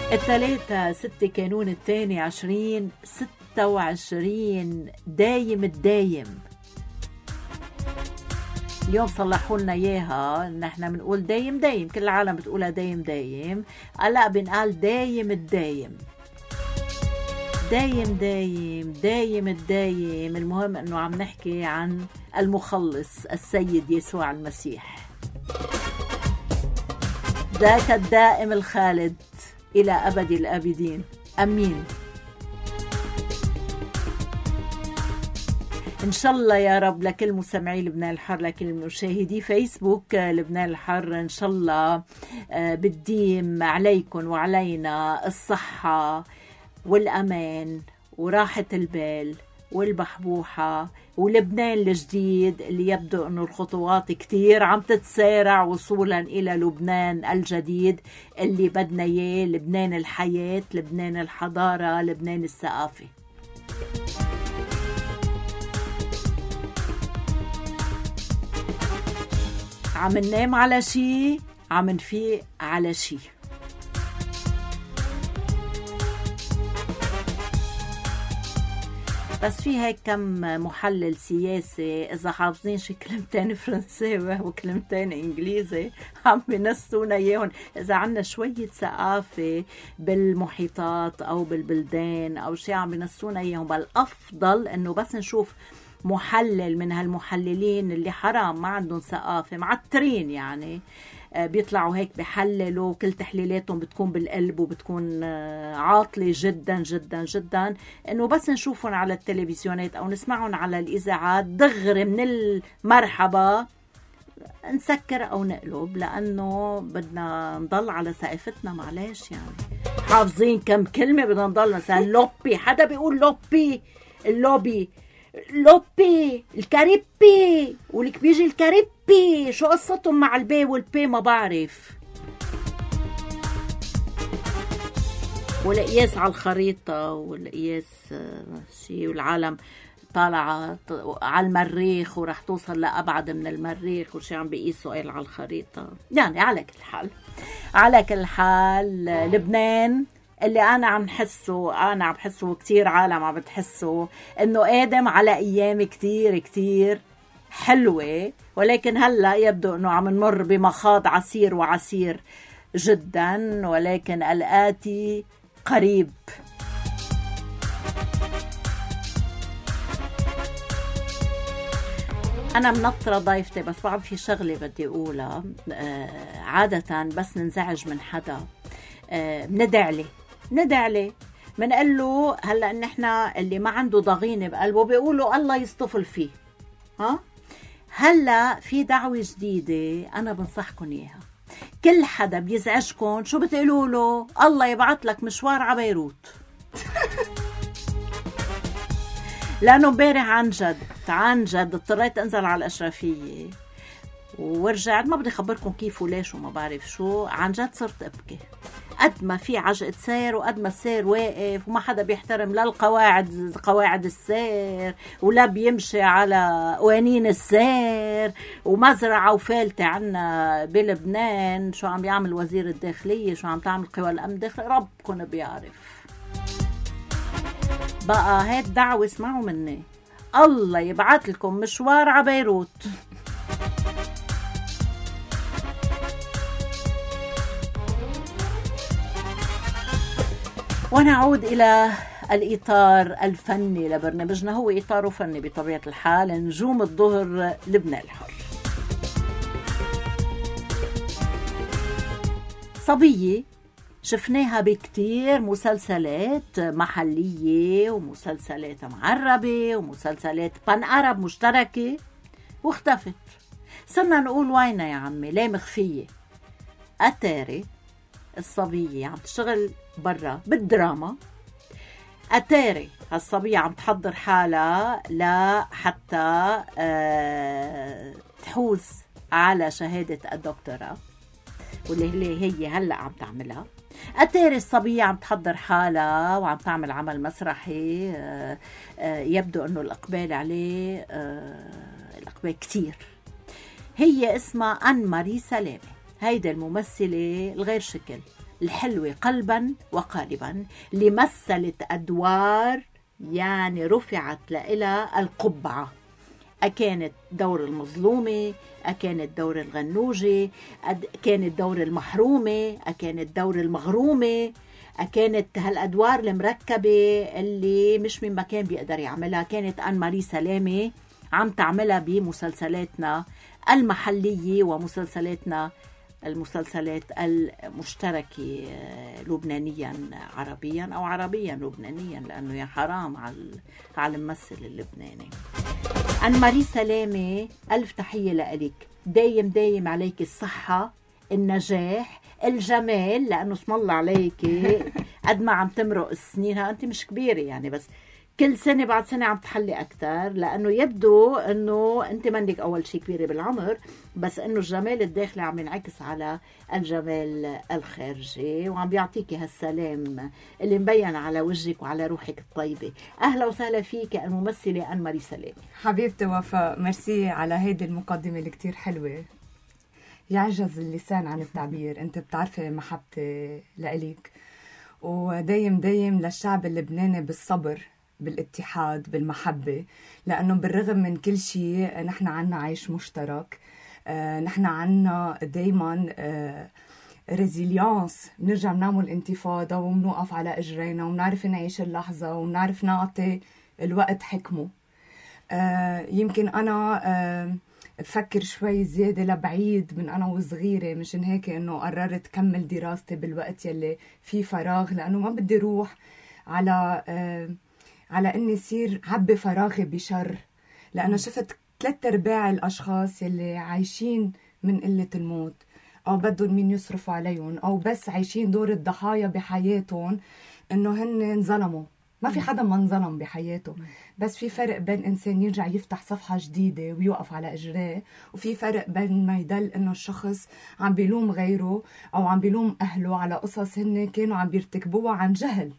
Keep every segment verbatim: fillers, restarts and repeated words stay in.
الثلاثة ستة كانون الثاني عشرين ستة وعشرين دايم الدايم. اليوم صلحوا لنا اياها، نحن بنقول دايم دايم، كل العالم بتقولها دايم دايم، هلا بنقال دايم الدايم. دايم دايم دايم الدايم. المهم انه عم نحكي عن المخلص السيد يسوع المسيح، ذاك الدائم الخالد إلى أبد الآبدين، أمين. إن شاء الله يا رب لكل مستمعي لبنان الحر، لكل مشاهدي فيسبوك لبنان الحر، إن شاء الله بتديم عليكم وعلينا الصحة والأمان وراحة البال والبحبوحة ولبنان الجديد اللي يبدو أنه الخطوات كتير عم تتسارع وصولا إلى لبنان الجديد اللي بدنا إياه، لبنان الحياة، لبنان الحضارة، لبنان الثقافة. عم ننام على شي، عم نفيق على شي. بس في هيك كم محلل سياسي إذا حافظين شي كلمتين فرنساوي وكلمتين إنجليزي عم بنسونا إياهم. إذا عنا شوية ثقافة بالمحيطات أو بالبلدان أو شي عم بنسونا إياهم. بل أفضل إنه بس نشوف محلل من هالمحللين اللي حرام ما عندهم ثقافة، معترين يعني، بيطلعوا هيك بحللوا، كل تحليلاتهم بتكون بالقلب وبتكون عاطلة جدا جدا جدا، انه بس نشوفهم على التلفزيونات او نسمعهم على الاذاعات دغري من المرحبا نسكر او نقلب، لانه بدنا نضل على ثقافتنا. معلش يعني حافظين كم كلمة بدنا نضل، مثلا لوبي، حدا بيقول لوبي، اللوبي، لوبي، الكاريبي، ولك بيجي الكاريبي، شو قصتهم مع البي والبي ما بعرف. والقياس على الخريطة والقياس شيء، والعالم طالعة على المريخ ورح توصل لأبعد من المريخ وشي عم بيقيسوا قال على الخريطة. يعني على كل حال، على كل حال لبنان اللي أنا عم حسه، أنا عم حسه كتير عالم عم بتحسه، إنه قادم على أيام كتير كتير حلوة، ولكن هلأ يبدو إنه عم نمر بمخاض عسير وعسير جدا، ولكن الآتي قريب. أنا منطرة ضيفتي، بس بعد في شغلة بدي أقولها. آه عادة بس ننزعج من حدا آه بندعلي ندعلي منقال له هلا ان احنا اللي ما عنده ضغينه بقلبه بيقولوا الله يصطفل فيه. ها هلا في دعوه جديده انا بنصحكم اياها. كل حدا بيزعجكم شو بتقولوا له؟ الله يبعث لك مشوار على بيروت. لانه امبارح عن جد عن جد اضطريت انزل على الاشرفيه ورجعت، ما بدي اخبركم كيف وليش وما بعرف شو، عن جد صرت ابكي. قد ما في عجقة سير وقد ما السير واقف وما حدا بيحترم لا القواعد قواعد السير ولا بيمشي على قوانين السير. ومزرعة وفالتة عنا بلبنان، شو عم يعمل وزير الداخلية، شو عم تعمل قوى الأمن الداخلي، ربكن بيعرف. بقى هيك دعوة اسمعوا مني، الله يبعث لكم مشوار على بيروت. ونعود إلى الإطار الفني لبرنامجنا، هو إطار فني بطبيعة الحال، نجوم الظهر لبنان الحر. صبية شفناها بكتير مسلسلات محلية ومسلسلات معربة ومسلسلات بان أرب مشتركة، واختفت. صرنا نقول وينها يا عمي، ليه مخفية؟ أتاري الصبية عم تشتغل برا بالدراما، أتاري هالصبية عم تحضر حالها لحتى أه تحوز على شهادة الدكتوراه واللي هي هلأ عم تعملها. أتاري الصبية عم تحضر حالها وعم تعمل عمل مسرحي أه أه يبدو أنه الإقبال عليه أه الإقبال كتير. هي اسمها أن ماري سلامة، هيدا الممثلة الغير شكل، الحلوة قلبا وقالبا، اللي مثلت أدوار يعني رفعت لإلها القبعة. أكانت دور المظلومة، أكانت دور الغنوجة، أكانت دور المحرومة، أكانت دور المغرومة، كانت هالأدوار المركبة اللي مش من مكان بيقدر يعملها. كانت آن ماري سلامة عم تعملها بمسلسلاتنا المحلية ومسلسلاتنا المسلسلات المشتركة لبنانيا عربيا أو عربيا لبنانيا، لأنه يا حرام على الممثل اللبناني. آن ماري سلامة، ألف تحية لك، دايم دايم عليك الصحة، النجاح، الجمال، لأنه اسم الله عليكي قد ما عم تمرق السنين، أنت مش كبيرة يعني، بس كل سنة بعد سنة عم تحلي أكتر، لأنه يبدو أنه أنت منك أول شيء كبيرة بالعمر، بس أنه الجمال الداخلي عم ينعكس على الجمال الخارجي، وعم بيعطيكي هالسلام اللي مبين على وجهك وعلى روحك الطيبة. أهلا وسهلا فيك الممثلة آن ماري سلامة. حبيبتي وفاء، ميرسي على هيدي المقدمة اللي كتير حلوة، يعجز اللسان عن التعبير. انت بتعرفي محبتي لإليك، ودايم دايم للشعب اللبناني بالصبر، بالاتحاد، بالمحبة، لأنه بالرغم من كل شيء نحن عنا عيش مشترك. آه نحن عنا دايما آه ريزيليانس، بنرجع بنعمل انتفاضة وبنوقف على إجرينا وبنعرف نعيش اللحظة وبنعرف نعطي الوقت حكمه. آه يمكن أنا آه بفكر شوي زيادة لبعيد من أنا وصغيرة، مشان هيك إنه قررت كمل دراستي بالوقت يلي فيه فراغ، لأنه ما بدي روح على آه على إني صير عبي فراغي بشر، لأنه شفت ثلاث أرباع الأشخاص يلي عايشين من قلة الموت، أو بدهم مين يصرفوا عليهم، أو بس عايشين دور الضحايا بحياتهم، إنه هن انظلموا. ما في حدا ما انظلم بحياته، بس في فرق بين إنسان يرجع يفتح صفحة جديدة ويوقف على إجراه، وفي فرق بين ما يدل إنه الشخص عم بيلوم غيره أو عم بيلوم أهله على قصص هن كانوا عم بيرتكبوها عن جهل.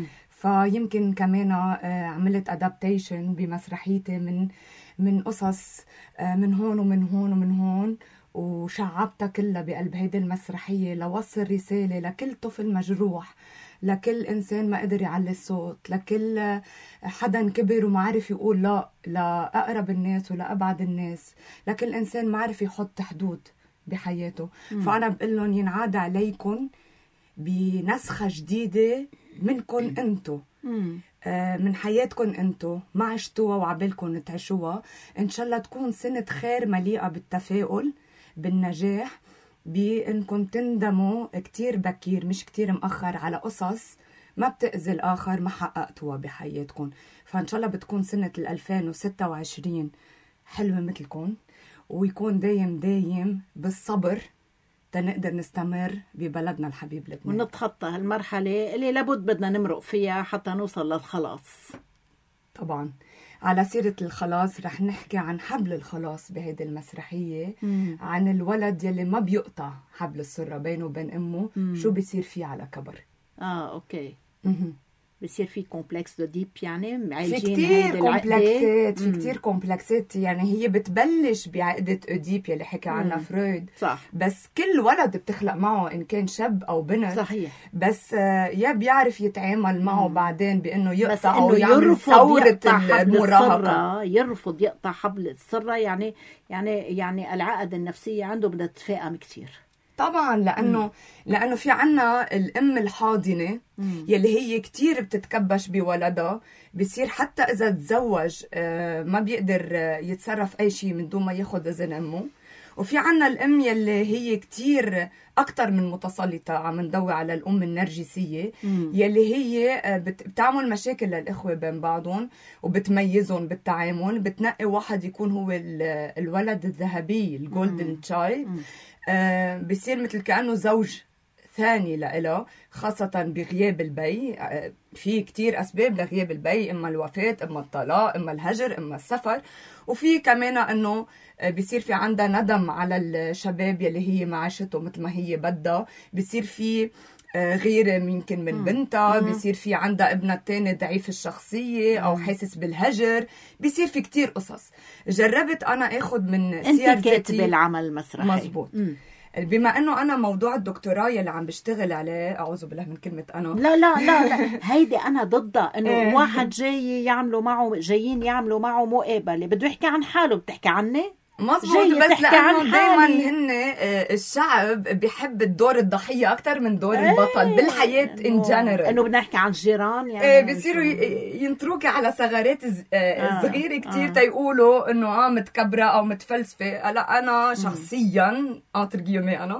فيمكن كمان عملت أدابتيشن بمسرحيتي من من قصص من هون ومن هون ومن هون، وشعبتها كلها بقلب هيدي المسرحية لوصل رسالة لكل طفل مجروح، لكل إنسان ما قدر يعلي الصوت، لكل حدا كبر وما عرف يقول لا لأقرب الناس ولا أبعد الناس، لكل إنسان ما عرف يحط حدود بحياته. م. فأنا بقول لهم ينعاد عليكم بنسخة جديدة منكم انتو، آه من حياتكم انتو، ما عشتوها وعبالكم تعيشوها. إن شاء الله تكون سنة خير مليئة بالتفاؤل، بالنجاح، بأنكم تندموا كتير بكير مش كتير مأخر على قصص ما بتأذي الآخر ما حققتوها بحياتكم. فإن شاء الله بتكون سنة الألفين وستة وعشرين حلوة مثلكم، ويكون دايم دايم بالصبر تنقدر نستمر ببلدنا الحبيب لبنان، ونتخطى هالمرحلة اللي لابد بدنا نمرق فيها حتى نوصل للخلاص. طبعا على سيرة الخلاص رح نحكي عن حبل الخلاص بهيدي المسرحية. مم. عن الولد يلي ما بيقطع حبل السرة بينه وبين أمه. مم. شو بيصير فيه على كبر. آه أوكي. مم. بيصير في كومبلكس دو ديب، يعني في كتير كومبلكسات في كتير كومبلكسات يعني هي بتبلش بعقدة أوديب يلي حكى عنها فرويد. صح. بس كل ولد بتخلق معه إن كان شاب أو بنت. صحيح. بس يا بيعرف يتعامل معه مم. بعدين بأنه يقطع أو يعمل ثورة المراهقة، يرفض يقطع حبل السرة. يعني يعني يعني العقد النفسية عنده بدها تتفاقم كتير طبعا، لأنه مم. لأنه في عنا الأم الحاضنة مم. يلي هي كتير بتتكبش بولدها، بيصير حتى إذا تزوج ما بيقدر يتصرف أي شيء من دون ما ياخد إذن أمه. وفي عنا الأم يلي هي كتير أكتر من متسلطة، عم ندوي على الأم النرجسية مم. يلي هي بتعمل مشاكل للإخوة بين بعضهم وبتميزهم بالتعامل، بتنقي واحد يكون هو الولد الذهبي الجولدن تشايلد. آه بيصير مثل كأنه زوج ثاني لإله، خاصة بغياب البي. آه في كتير أسباب لغياب البي، إما الوفاة، إما الطلاق، إما الهجر، إما السفر. وفي كمان أنه آه بيصير في عندها ندم على الشباب يلي هي معاشته مثل ما هي بدها، بيصير في غيره يمكن من بنتها، بيصير في عندها ابنها التاني ضعيف الشخصية أو حاسس بالهجر، بيصير في كتير قصص. جربت أنا أخذ من سير ذاتي. أنت كاتبة العمل المسرحي. مزبوط. مم. بما انه انا موضوع الدكتوراه اللي عم بشتغل عليه، اعوذ بالله من كلمه انا، لا لا لا لا هيدي انا ضدها، انه واحد جاي يعملوا معه جايين يعملوا معه مقابله بده يحكي عن حاله، بتحكي عني؟ مظبوط، بس لانه دائما هن الشعب بيحب الدور الضحيه اكثر من دور ايه البطل بالحياه ان جنرال، انه بدنا نحكي عن الجيران يعني ايه بيصيروا ينطروكي على ثغرات صغيره آه. كثير آه. تيقولوا انه اه متكبره او متفلسفه. لا انا شخصيا انتر جيومي انا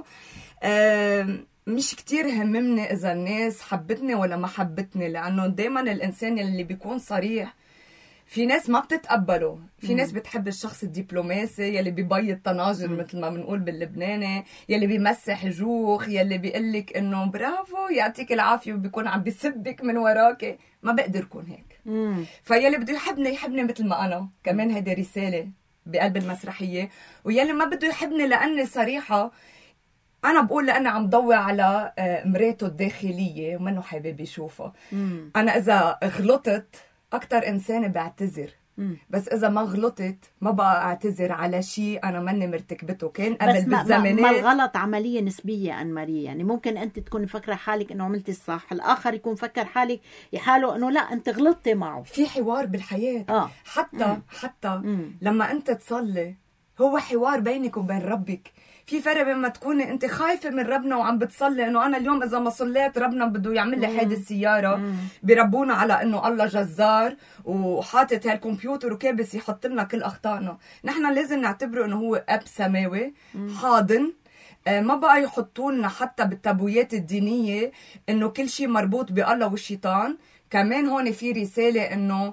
آه مش كتير هممني اذا الناس حبتني ولا ما حبتني، لانه دائما الانسان اللي بيكون صريح في ناس ما بتتقبله، في ناس بتحب الشخص الدبلوماسي يلي بيبيض طناجر مثل ما بنقول باللبناني، يلي بيمسح جوخ، يلي بيقلك انه برافو يعطيك العافيه وبيكون عم بيسبك من وراك. ما بقدر كون هيك. مم. فيلي بده يحبني يحبني مثل ما انا، كمان هيدي رساله بقلب المسرحيه. ويلي ما بده يحبني لاني صريحه، انا بقول لاني عم ضوي على مراته الداخليه ومنه حابب يشوفها. مم. انا اذا غلطت أكتر إنسان بعتذر، مم. بس إذا ما غلطت ما بقى أعتذر على شيء أنا ماني مرتكبته. كان قبل بالزمانات ما الغلط عملية نسبية أن ماري، يعني ممكن أنت تكون فكرة حالك إنه عملتي الصح، الآخر يكون فكر حالك حاله إنه لا أنت غلطتي معه. في حوار بالحياة. آه. حتى مم. حتى مم. لما أنت تصلي هو حوار بينك وبين ربك. في فرق بين ما تكوني انت خايفه من ربنا وعم بتصلي انه انا اليوم اذا ما صليت ربنا بده يعمل لي حادث سياره. بيربونا على انه الله جزار وحاطط هالكمبيوتر وكابس يحط لنا كل اخطائنا. نحن لازم نعتبره انه هو اب سماوي حاضن. ما بقى يحطوا لنا حتى بالتابويات الدينيه انه كل شيء مربوط بالله والشيطان. كمان هون في رساله انه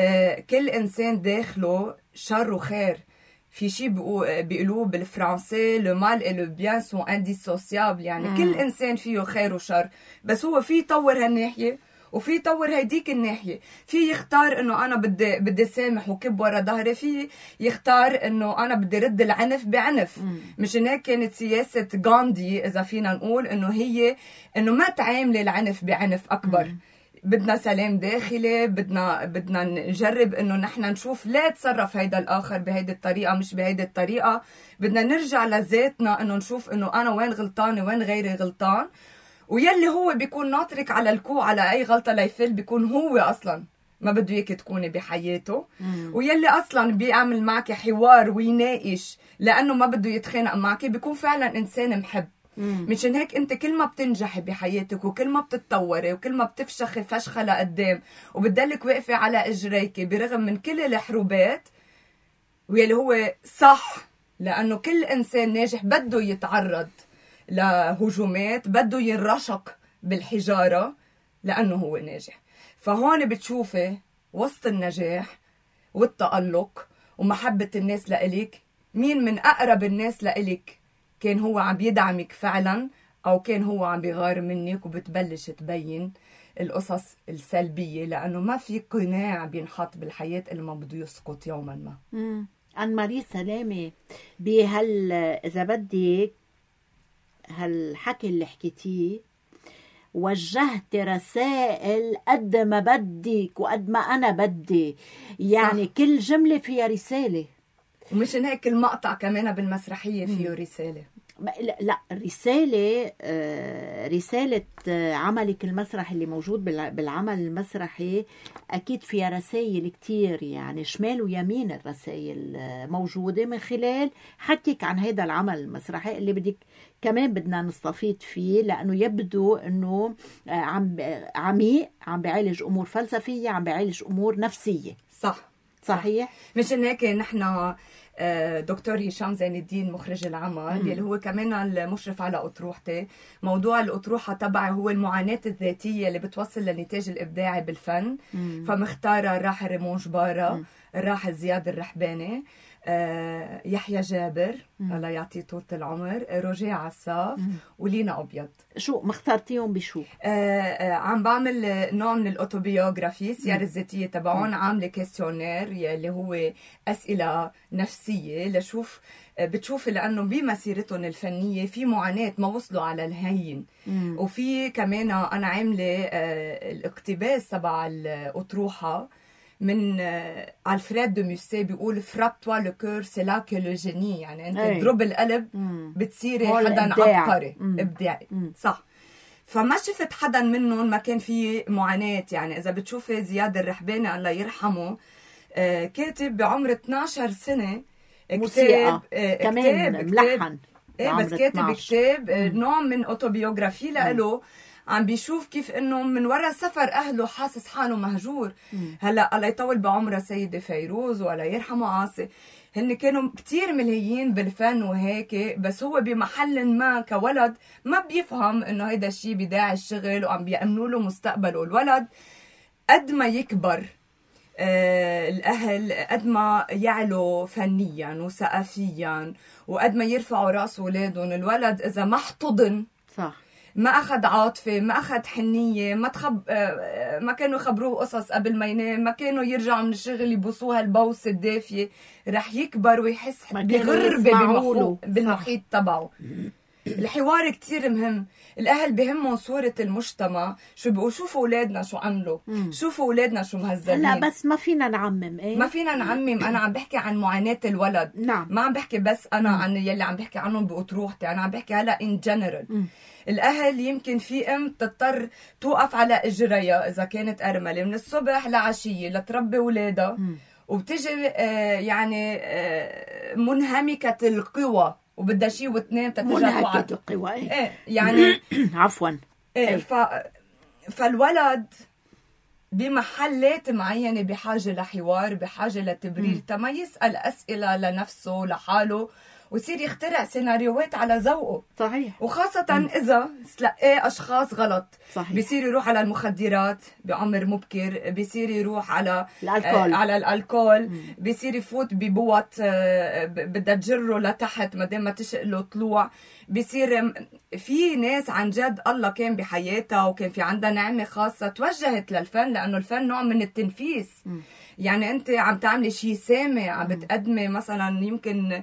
كل انسان داخله شر وخير. في شيء بيقولوه بالفرنسي لو مال اي لو بيان سون انديسوسيابل، يعني مم. كل انسان فيه خير وشر، بس هو في يطور هالناحيه وفي يطور هيديك الناحيه. في يختار انه انا بدي بدي سامح وكب ورا ظهري، في يختار انه انا بدي رد العنف بعنف. مم. مشان هيك كانت سياسه غاندي اذا فينا نقول انه هي انه ما تعاملي العنف بعنف اكبر. مم. بدنا سلام داخلي، بدنا بدنا نجرب انه نحن نشوف لا تصرف هيدا الاخر بهيدي الطريقه مش بهيدي الطريقه. بدنا نرجع لذاتنا انه نشوف انه انا وين غلطانه وين غيري غلطان، ويلي هو بيكون ناطرك على الكوع على اي غلطه ليفل بيكون هو اصلا ما بده اياك تكوني بحياته. مم. ويلي اصلا بيعمل معك حوار ويناقش لانه ما بده يتخانق معك بيكون فعلا انسان محب. مشان هيك انت كل ما بتنجحي بحياتك وكل ما بتتطوري وكل ما بتفشخي فشخه لقدام وبتضلك واقفه على اجريك برغم من كل الحروبات، واللي هو صح، لانه كل انسان ناجح بده يتعرض لهجومات، بده ينرشق بالحجاره لانه هو ناجح. فهون بتشوفي وسط النجاح والتألق ومحبه الناس لإلك مين من اقرب الناس لإلك كان هو عم يدعمك فعلا او كان هو عم بيغار منك، وبتبلش تبين القصص السلبيه لانه ما في قناع بينحط بالحياه اللي ما بده يسقط يوما ما. امم عن ماري سلامه بهال اذا بدك هالحكي اللي حكيتيه وجهت رسائل قد ما بدك وقد ما انا بدي، يعني صح. كل جمله فيها رساله، ومشان هيك المقطع كمان بالمسرحية فيه رسالة. لا رسالة رسالة عملك المسرحي اللي موجود بالعمل المسرحي أكيد فيها رسائل كتير، يعني شمال ويمين الرسائل موجودة من خلال حكيك عن هذا العمل المسرحي اللي بدك كمان بدنا نستفيد فيه، لأنه يبدو أنه عم عميق، عم بيعالج أمور فلسفية، عم بيعالج أمور نفسية. صح صحيح. مشان هيك نحن دكتور هشام زين الدين مخرج العمل يلي هو كمان المشرف على أطروحتي. موضوع الأطروحة تبعي هو المعاناة الذاتية اللي بتوصل للنتاج الإبداعي بالفن. مم. فمختارة الراحل ريمون جبارة، الراحل زياد الرحباني، آه يحيى جابر الله يعطيه طولة العمر، روجيه عساف، مم. ولينا أبيض. شو مختارتيهم بشو؟ آه آه عم بعمل نوع من الأوتوبيوغرافي، السيارة الذاتية تبعون، عاملة كيستيونير اللي هو أسئلة نفسية لشوف بتشوفي لأنه بمسيرتهم الفنية في معاناة ما وصلوا على الهين. مم. وفي كمان أنا عاملة آه الاقتباس تبع الأطروحة من ألفريد دو موسيه بيقول فراب توا لو كور سي لا كو لو جيني، يعني انت أي. تضرب القلب مم. بتصيري هو حدا الإبداع. عبقري مم. ابداعي. مم. صح. فما شفت حدا منهم ما كان فيه معاناة. يعني إذا بتشوفي زياد الرحباني الله يرحمه، آه كاتب بعمر اثناشر سنة موسيقى كتاب، كمان ملحن. ايه بس كاتب كتاب آه نوع من اوتوبيوغرافي لإله، عم بيشوف كيف انه من وراء سفر اهله حاسس حاله مهجور. مم. هلا الله يطول بعمرها سيدة فيروز ولا يرحمه عاصي، هن كانوا كتير ملهيين بالفن وهيك، بس هو بمحل ما كولد ما بيفهم انه هيدا الشيء بداعي الشغل وعم بيأمنوا له مستقبله. الولد قد ما يكبر آه الأهل قد ما يعلو فنيا وثقافيا وقد ما يرفعوا راس ولادهم. الولد إذا ما احتضن، صح، ما أخذ عاطفة، ما أخذ حنية، ما تخب... ما كانوا يخبروه قصص قبل ما ينام، ما كانوا يرجعوا من الشغل يبوسوها البوسة الدافية، رح يكبر ويحس بغربة بمحو... بالمحيط تبعه. الحوار كتير مهم. الأهل بهمهم صورة المجتمع، شو بيقولوا شوفوا أولادنا شو عملوا، مم. شوفوا أولادنا شو مهذبين. لا بس ما فينا نعمم. إيه؟ ما فينا نعمم. أنا عم بحكي عن معاناة الولد. نعم. ما عم بحكي بس أنا مم. عن يلي عم بحكي عنهم بأطروحتي، أنا عم بحكي هلا in general. مم. الأهل يمكن في أم تضطر توقف على إجريها إذا كانت أرملة من الصبح لعشية لتربي أولادها، وبتجي آه يعني آه منهمكة القوى وبدها شيء واثنين تترجع منهكة القوى. ايه, إيه يعني عفوا. ايه, إيه. ف... فالولد بمحلات معينة بحاجة لحوار، بحاجة لتبرير، تما يسأل أسئلة لنفسه لحاله ويصير يخترع سيناريوهات على ذوقه. صحيح. وخاصة مم. إذا تلاقيه أشخاص غلط. صحيح. بيصير يروح على المخدرات بعمر مبكر، بيصير يروح على الألكول. آه على الألكول، مم. بيصير يفوت ببوط آه بدها تجره لتحت ما دام ما تشق له طلوع. بيصير في ناس عن جد الله كان بحياتها وكان في عندها نعمة خاصة توجهت للفن، لأنه الفن نوع من التنفيس. مم. يعني أنت عم تعملي شيء سامي، عم بتقدمي مثلا يمكن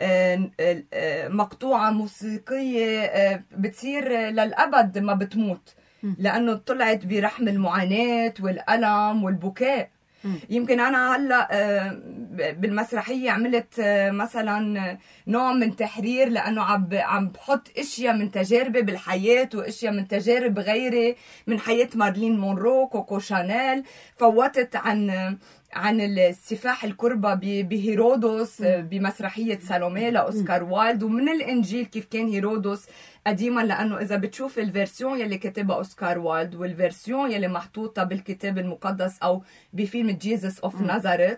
مقطوعة موسيقية بتصير للأبد ما بتموت، لأنه طلعت برحم المعاناة والألم والبكاء. يمكن أنا هلأ بالمسرحية عملت مثلا نوع من تحرير، لأنه عم بحط إشياء من تجاربي بالحياة وإشياء من تجارب غيري من حياة مارلين مونرو، كوكو شانيل. فوتت عن عن السفاح الكربة بهيرودوس بمسرحية سالومي لأوسكار وايلد، ومن الإنجيل كيف كان هيرودوس قديما، لأنه إذا بتشوف الفيرسيون يلي كتبها أوسكار وايلد والفيرسيون يلي محطوطة بالكتاب المقدس أو بفيلم جيزس أوف نازاريت،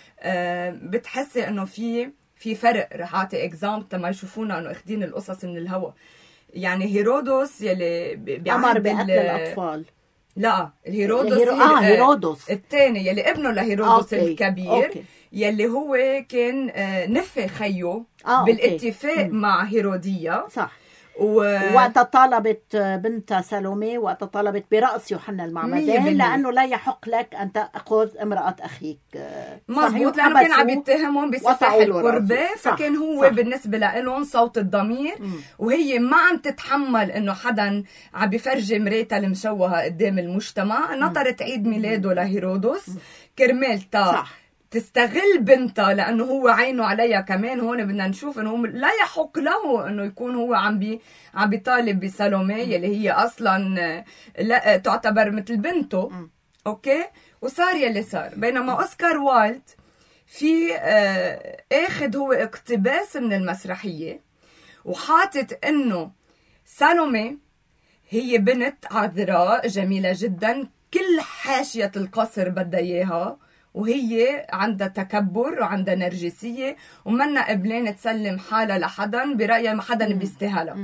بتحسي إنه في في فرق. رح أعطي إكزامبل تما يشوفونا إنه أخدين القصص من الهوا. يعني هيرودوس يلي أمر بقتل الأطفال. لا، الهيرودوس الهيرو... آه هيرودوس الثاني يلي ابنه لهيرودوس أوكي. الكبير. أوكي. يلي هو كان نفي خيه آه بالاتفاق أوكي. مع هيرودية. صح. و... وقت طالبت بنت سالومي، وقت طالبت برأس يوحنا المعمدان، لأنه لا يحق لك أن تأخذ امرأة أخيك. مظبوط، لأنه كان عم يتهمهم بسفاح القربة، فكان هو صح. بالنسبة لهم صوت الضمير. م. وهي ما عم تتحمل إنه حدا عم بيفرجي مريتها المشوهة قدام المجتمع. نطرت عيد ميلاده لهيرودوس كرمال تا تستغل بنتها، لأنه هو عينه عليها كمان. هون بدنا نشوف إنه لا يحق له إنه يكون هو عم بي عم بيطالب بسالومي اللي هي أصلاً لا تعتبر مثل بنته. م. أوكي. وصار يلي صار. بينما أوسكار وايلد في آه أخذ هو اقتباس من المسرحية وحاطت إنه سالومي هي بنت عذراء جميلة جداً، كل حاشية القصر بدها إياها، وهي عندها تكبر وعندها نرجسية ومنا قبلين تسلم حالها لحدا برأيها ما حدا بيستاهلها.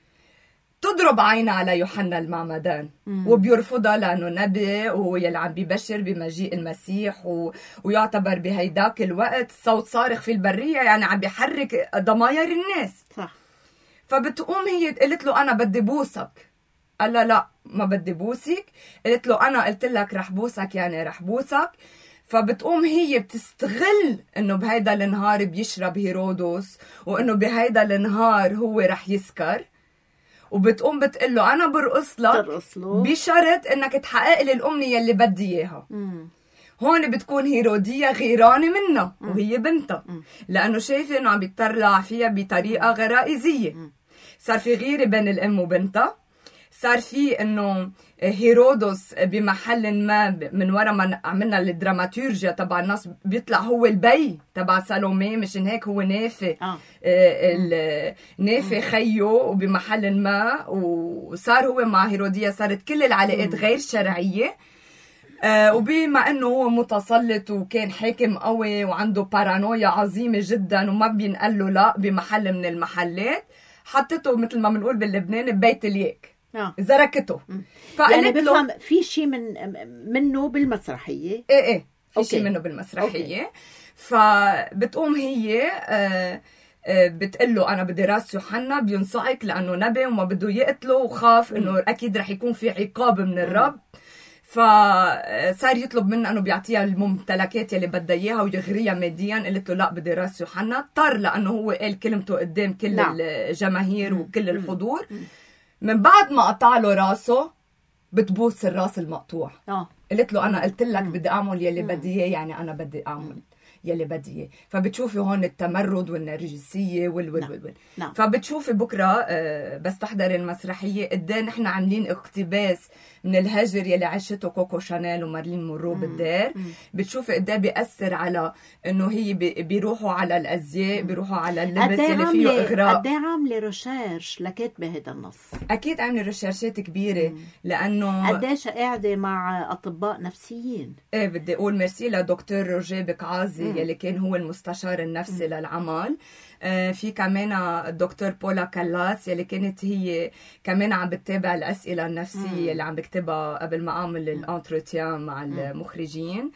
تضرب عينها على يوحنا المعمدان مم. وبيرفضها لأنه نبي وهو يلي عم بيبشر بمجيء المسيح و... ويعتبر بهيداك الوقت صوت صارخ في البرية، يعني عم بيحرك ضماير الناس. صح. فبتقوم هي قلت له أنا بدي بوسك. قال لا لا ما بدي بوسك. قلت له أنا قلت لك رح بوسك يعني رح بوسك. فبتقوم هي بتستغل انه بهيدا النهار بيشرب هيرودوس وانه بهيدا النهار هو رح يسكر، وبتقوم بتقول له انا برقص لك بشرط انك تحقق لي الامنيه اللي بدي اياها. هون بتكون هيرودية غيرانة منها وهي بنتها، لأنه شايفة إنه عم بيطلع فيها بطريقة غرائزية. صار في غيرة بين الأم وبنتها. صار في إنه هيرودوس بمحل ما من ورا ما عملنا الدراماتورجيا تبع الناس بيطلع هو البي تبع سالومي، مشان هيك هو نافي آه. نافي خيه وبمحل ما، وصار هو مع هيرودية صارت كل العلاقات غير شرعية. آه وبما انه هو متسلط وكان حاكم قوي وعنده بارانويا عظيمة جدا وما بينقل له لا بمحل من المحلات، حطته مثل ما بنقول باللبناني ببيت اليك آه. زركته. يعني بفهم في شيء من منه بالمسرحية. ايه ايه في شيء منه بالمسرحية. أوكي. فبتقوم هي آه بتقول له أنا بدي راس يوحنا، بينصعك لأنه نبي وما بده يقتله وخاف إنه أكيد رح يكون في عقاب من الرب. فصار يطلب منه انه بيعطيها الممتلكات اللي بدها اياها ويغريها ماديا. قلت له لا بدي راس يوحنا. اضطر لانه هو قال كلمته قدام كل لا. الجماهير وكل الحضور. من بعد ما قطع له راسه بتبوس الراس المقطوع. اه قلت له انا قلت لك بدي اعمل يلي بدي اياه، يعني انا بدي اعمل يلي بدي اياه. فبتشوفي هون التمرد والنرجسيه وال وال وال نعم. فبتشوفي بكره بس تحضري المسرحيه قد ايه نحن عاملين اقتباس من الهجر يلي عاشته كوكو شانيل ومارلين مونرو بالدار. بتشوفي قد ايه بيأثر على انه هي بيروحوا على الازياء، بيروحوا على اللبس اللي فيه اغراء. قد ايه عامله ريسيرش لكاتبه هذا النص؟ اكيد عامله ريسيرشات كبيره. مم. لانه قديش قاعده مع اطباء نفسيين. ايه بدي اقول ميرسي لدكتور روجيه بكعازي يلي كان هو المستشار النفسي مم. للعمل. آه في كمان الدكتور بولا كالاس يلي كانت هي كمان عم بتتابع الأسئلة النفسية اللي عم بكتبها قبل ما أعمل الانتروتيان مع المخرجين.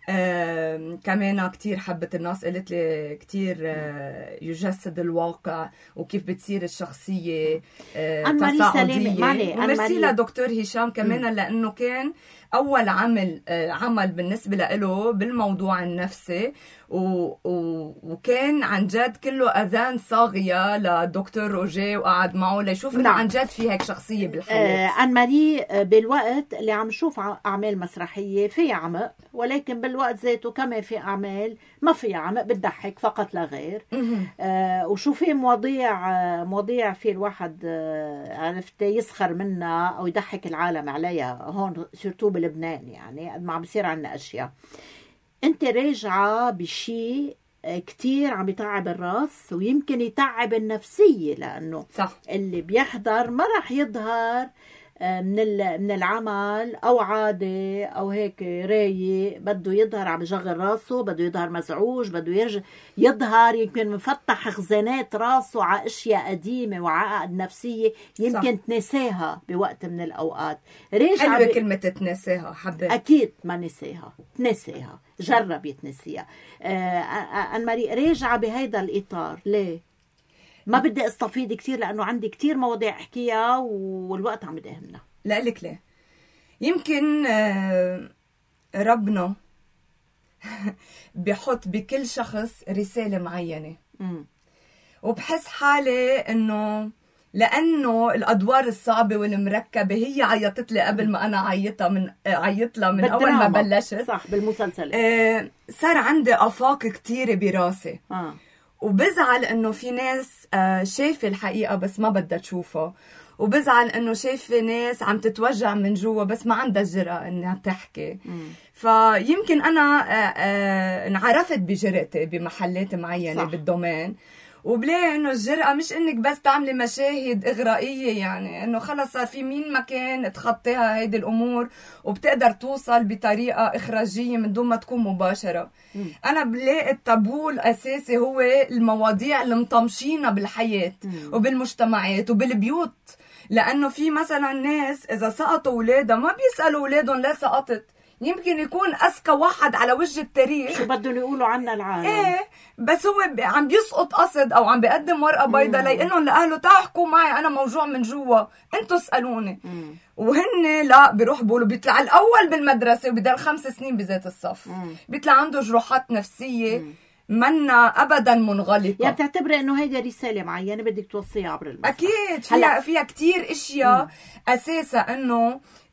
آه كمان كتير حبت الناس، قلت لي كتير آه يجسد الواقع وكيف بتصير الشخصية آه تصاعدية. ومرسي لدكتور هشام كمان مم. لأنه كان أول عمل آه عمل بالنسبة له بالموضوع النفسي، و... و... وكان عن جد كله أذان صاغية لدكتور روجيه وقعد معه ليشوف إنه عن جد في هيك شخصية بالحياة. آه أن ماري بالوقت اللي عم شوف أعمال مسرحية فيها عمق، ولكن بالوقت ذاته كمان في أعمال ما فيها عمق بتضحك فقط لا غير. آه وشوفي مواضيع آه مواضيع في الواحد آه عرفت يسخر منها أو يضحك العالم عليها هون سورتو بلبنان، يعني ما عم بصير عنا أشياء. انت راجعة بشيء كتير عم يتعب الراس ويمكن يتعب النفسية، لأنه صح. اللي بيحضر ما رح يظهر من من العمل أو عادة أو هيك رايق، بده يظهر عم يشغل راسه، بده يظهر مزعوج، بده يرجع يظهر يمكن مفتح خزانات راسه على أشياء قديمة وعقد نفسية يمكن صح. تنساها بوقت من الأوقات. حلوة ب... كلمة تنساها. حبيت. أكيد ما نساها، تنساها، جرب يتنسيها. آه أن ماري راجعة بهيدا الإطار. ليه؟ ما بدي استفيد كتير لأنه عندي كتير مواضيع أحكيها والوقت عم يدهمنا. لا لك ليه؟ يمكن ربنا بيحط بكل شخص رسالة معينة. م. وبحس حالي إنه لأنه الأدوار الصعبة والمركبة هي عيطت لي قبل ما أنا عيطها من عيط لها من أول ما بلشت. صح بالمسلسل. آه صار عندي آفاق كتيرة براسي. آه. وبزعل انه في ناس شايفه الحقيقه بس ما بدها تشوفها، وبزعل انه شايفه ناس عم تتوجع من جوا بس ما عندها الجرأة انها تحكي. مم. فيمكن انا انعرفت بجرأتي بمحلات معينه بالدومين، وبلاقي انه الجرأة مش انك بس تعملي مشاهد اغرائيه، يعني انه خلص صار في مين مكان تخطيها هيدي الامور وبتقدر توصل بطريقه اخراجيه من دون ما تكون مباشره. مم. انا بلاقي الطابو الاساسي هو المواضيع اللي مطمشينها بالحياه مم. وبالمجتمعات وبالبيوت، لانه في مثلا ناس اذا سقطوا اولادها ما بيسالوا اولادهم ليه سقطت، يمكن يكون أذكى واحد على وجه التاريخ، شو بدهم يقولوا عنا العالم. ايه بس هو عم بيسقط قصد او عم بيقدم ورقه بيضاء ليقولن لاهله تعالوا احكوا معي انا موجوع من جوا انتوا اسالوني. مم. وهن لا بيروح بيقولوا بيطلع الاول بالمدرسه وبضل خمس سنين بذات الصف. مم. بيطلع عنده جروحات نفسيه مم. منا ابدا منغلقه. يعني بتعتبري انه هيدا رساله معينه بدك توصيها عبر المسرح؟ اكيد فيها فيها كثير اشياء اساسا انه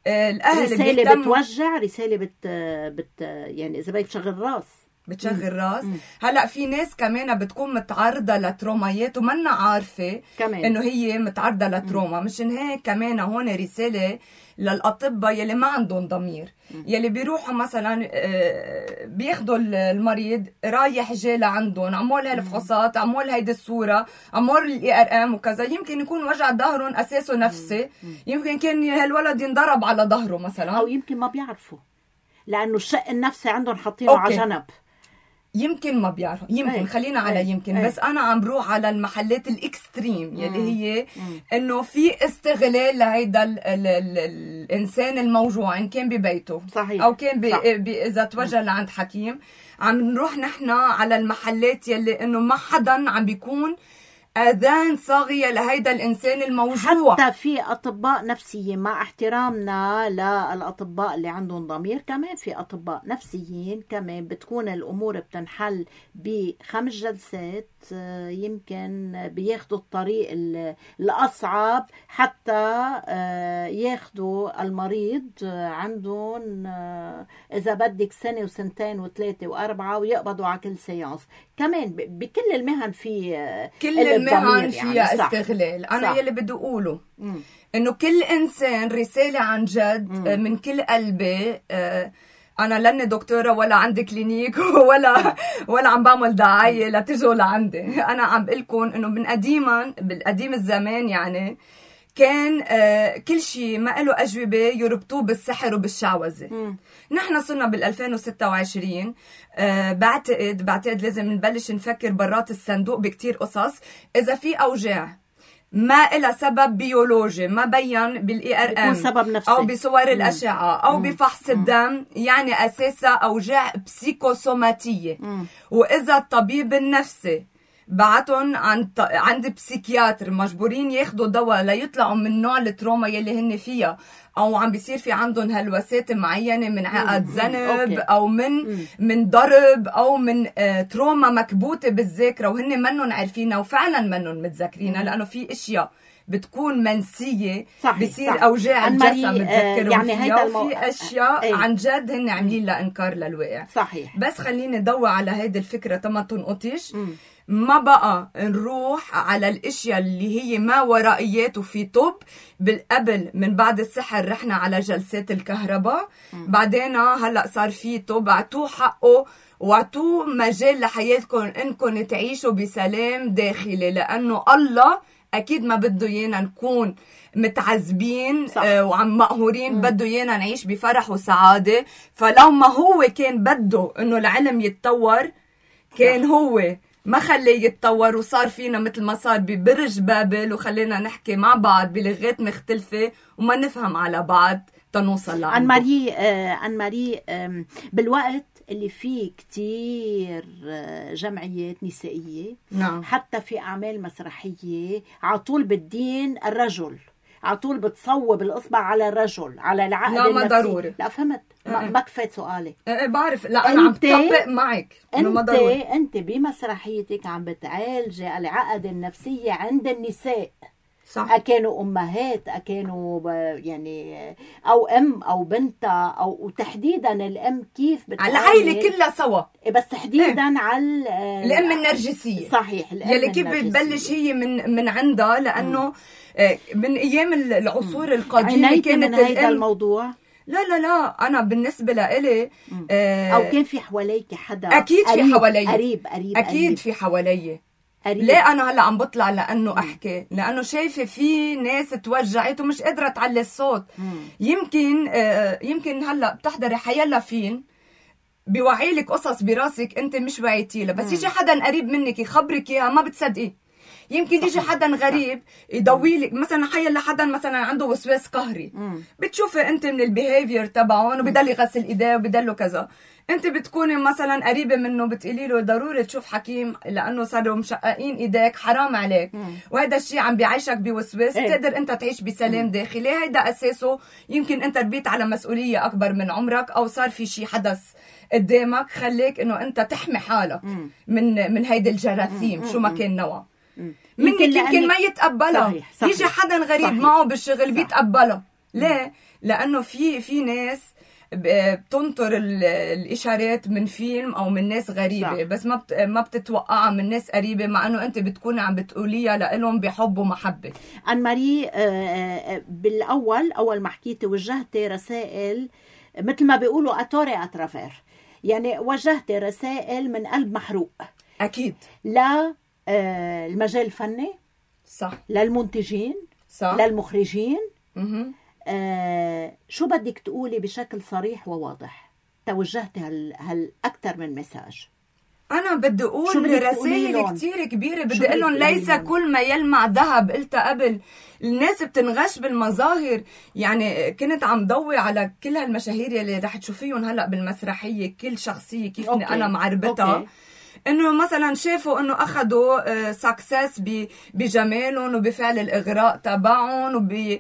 الاهل رسالة بيهتموا. بتوجع، رسالة بت بت يعني اذا بدك بتشغل راس بتشغل راس. هلا في ناس كمان بتكون متعرضه لترومايات ومنا عارفه كمان انه هي متعرضه لتروما. مشان هيك كمان هون رساله للاطباء يلي ما عندهم ضمير، يلي بيروحوا مثلا بياخذوا المريض رايح جاي لعندهم، عمول هالفحوصات، عمول هيدي الصوره، عمول الاي ار ام وكذا، يمكن يكون وجع ظهرهم اساسه نفسي، يمكن كان هالولد ينضرب على ظهره مثلا، او يمكن ما بيعرفوا لانه الشق النفسي عندهم حاطينه على جنب. يمكن ما بيعرفوا، يمكن أي. خلينا على أي. يمكن أي. بس أنا عم بروح على المحلات الإكستريم يلي هي إنه في استغلال لهيدا ال ال ال الإنسان الموجوع إن كان ببيته صحيح. أو كان بي بي إذا توجه لعند حكيم. عم نروح نحن على المحلات يلي إنه ما حدا عم بيكون أذان صاغية لهيدا الإنسان الموجوع. حتى في أطباء نفسيين، مع احترامنا للأطباء اللي عندهم ضمير، كمان في أطباء نفسيين كمان بتكون الأمور بتنحل بخمس جلسات، يمكن بياخدوا الطريق الأصعب حتى ياخدوا المريض عندهم إذا بدك سنة وسنتين وثلاثة وأربعة ويقبضوا على كل سيانس. كمان بكل المهن في كل المهن فيها يعني استغلال. أنا صح. يلي بدي أقوله مم. إنه كل إنسان رسالة عن جد مم. من كل قلبي. أنا لاني دكتورة ولا عندي كلينيك ولا ولا عم بعمل دعاية لتجوا لعندي. أنا عم بقلكم إنه من قديما بالقديم الزمان يعني كان آه كل شيء ما له أجوبة يربطوه بالسحر وبالشعوذة. نحن صرنا بالألفين وستة وعشرين. آه بعتقد بعتقد لازم نبلش نفكر برات الصندوق بكتير قصص. إذا في أوجاع ما إلها سبب بيولوجي ما بين بالاي ار ام سبب نفسي او بصور مم. الاشعه او مم. بفحص مم. الدم، يعني اساسا اوجاع بسيكوسوماتيه. مم. واذا الطبيب النفسي بعتهم عند عند بسيكياتر مجبورين ياخذوا دواء ليطلعوا من نوع التروما يلي هن فيها، او عم بيصير في عندهم هلوسات معينه من عقد ذنب او من مم. من ضرب او من آه تروما مكبوته بالذاكره وهن منهم عارفينها وفعلا منهم متذكرينها، لانه في اشياء بتكون منسيه بصير اوجاع الجسم متذكروا يعني فيها، المو... وفي اشياء ايه. عن جد هن عاملين لها انكار للواقع. صحيح. بس خليني ضوي على هيدي الفكره تما تنقطش. ما بقى نروح على الاشياء اللي هي ما ورائيات وفي طب. بالقبل من بعد السحر رحنا على جلسات الكهرباء، بعدين هلا صار في طب، اعطوه حقه واعطوه مجال لحياتكم انكم تعيشوا بسلام داخلي، لانه الله اكيد ما بده ايانا نكون متعذبين آه وعم مقهورين، مم. بده ايانا نعيش بفرح وسعاده. فلو ما هو كان بده انه العلم يتطور كان صح. هو ما خليه يتطور وصار فينا مثل ما صار ببرج بابل وخلينا نحكي مع بعض بلغات مختلفة وما نفهم على بعض تنوصل لعنده. عن ماري آه عن ماري آه بالوقت اللي فيه كتير جمعيات نسائية، نعم. حتى في أعمال مسرحية عطول بالدين الرجل، عطول بتصوب الإصبع على الرجل على العقد لا النفسي. ما ضروري. لا فهمت ما, ما كفيت سؤالي. ايه بعرف. لا أنا عم بطبق معك انت ما ضروري. انت بمسرحيتك عم بتعالجي العقد النفسية عند النساء، صح. أكانوا أمهات، أكانوا يعني أو أم أو بنتها، أو وتحديدا الأم كيف بتعامل العائلة كلها سوا، بس تحديدا إيه؟ على الأم النرجسية. صحيح. الأم يلي كيف بتبلش هي من من عندها، لأنه من أيام العصور القديمة كانت من هذا الموضوع. لا لا لا أنا بالنسبة لإلي آه أو كان في حواليك حدا أكيد في حوالي قريب قريب أكيد قريب. في حوالي. ليه أنا هلأ عم بطلع لأنه أحكي؟ لأنه شايفة في ناس توجعت ومش قادرة تعلي الصوت. مم. يمكن آه يمكن هلأ بتحضري حيلا فين بيوعيلك قصص براسك أنت مش وعيتيلها، بس يجي حدا قريب منك يخبرك إياها ما بتصدقي. يمكن يجي حدا غريب يضويلك مثلا حيلا حدا مثلا عنده وسواس قهري، مم. بتشوفي أنت من البيهيفير تبعه وبدل يغسل إيديه وبدله كذا، انت بتكوني مثلا قريبه منه بتقولي له ضروري تشوف حكيم لانه صاروا مشققين ايديك حرام عليك، مم. وهذا الشيء عم بيعيشك بوسواس. ايه؟ تقدر انت تعيش بسلام مم. داخلي. هيدا اساسه يمكن انت ربيت على مسؤوليه اكبر من عمرك، او صار في شيء حدث قدامك خليك انه انت تحمي حالك مم. من من هيدي الجراثيم مم. شو ما كان نوع منك. يمكن ما يتقبلها. صحيح. صحيح. يجي حدا غريب صحيح. معه بالشغل صحيح. بيتقبلها. ليه؟ لانه في في ناس بتنطر الاشارات من فيلم او من ناس غريبه، صح. بس ما بت... ما بتتوقعها من ناس قريبه، مع انه انت بتكوني عم بتقوليها لهم بحب ومحبه. ان ماري، بالاول اول ما حكيتي وجهتي رسائل مثل ما بيقولوا اتوري اترافير، يعني وجهتي رسائل من قلب محروق. اكيد. لا المجال الفني، صح، للمنتجين، صح، للمخرجين. اها آه، شو بدك تقولي بشكل صريح وواضح؟ توجهتي هال, هال أكثر من مساج. أنا بدي أقول رسائل كتير كبيرة، بدي أقول لهم ليس كل ما يلمع ذهب. قلتها قبل، الناس بتنغش بالمظاهر. يعني كنت عم ضوي على كل هالمشاهير يلي رح تشوفيهم هلأ بالمسرحية، كل شخصية كيف أوكي. أنا معربتها أوكي. انه مثلا شافوا انه اخذوا سكسس بجمالهم وبفعل الاغراء تبعهم وب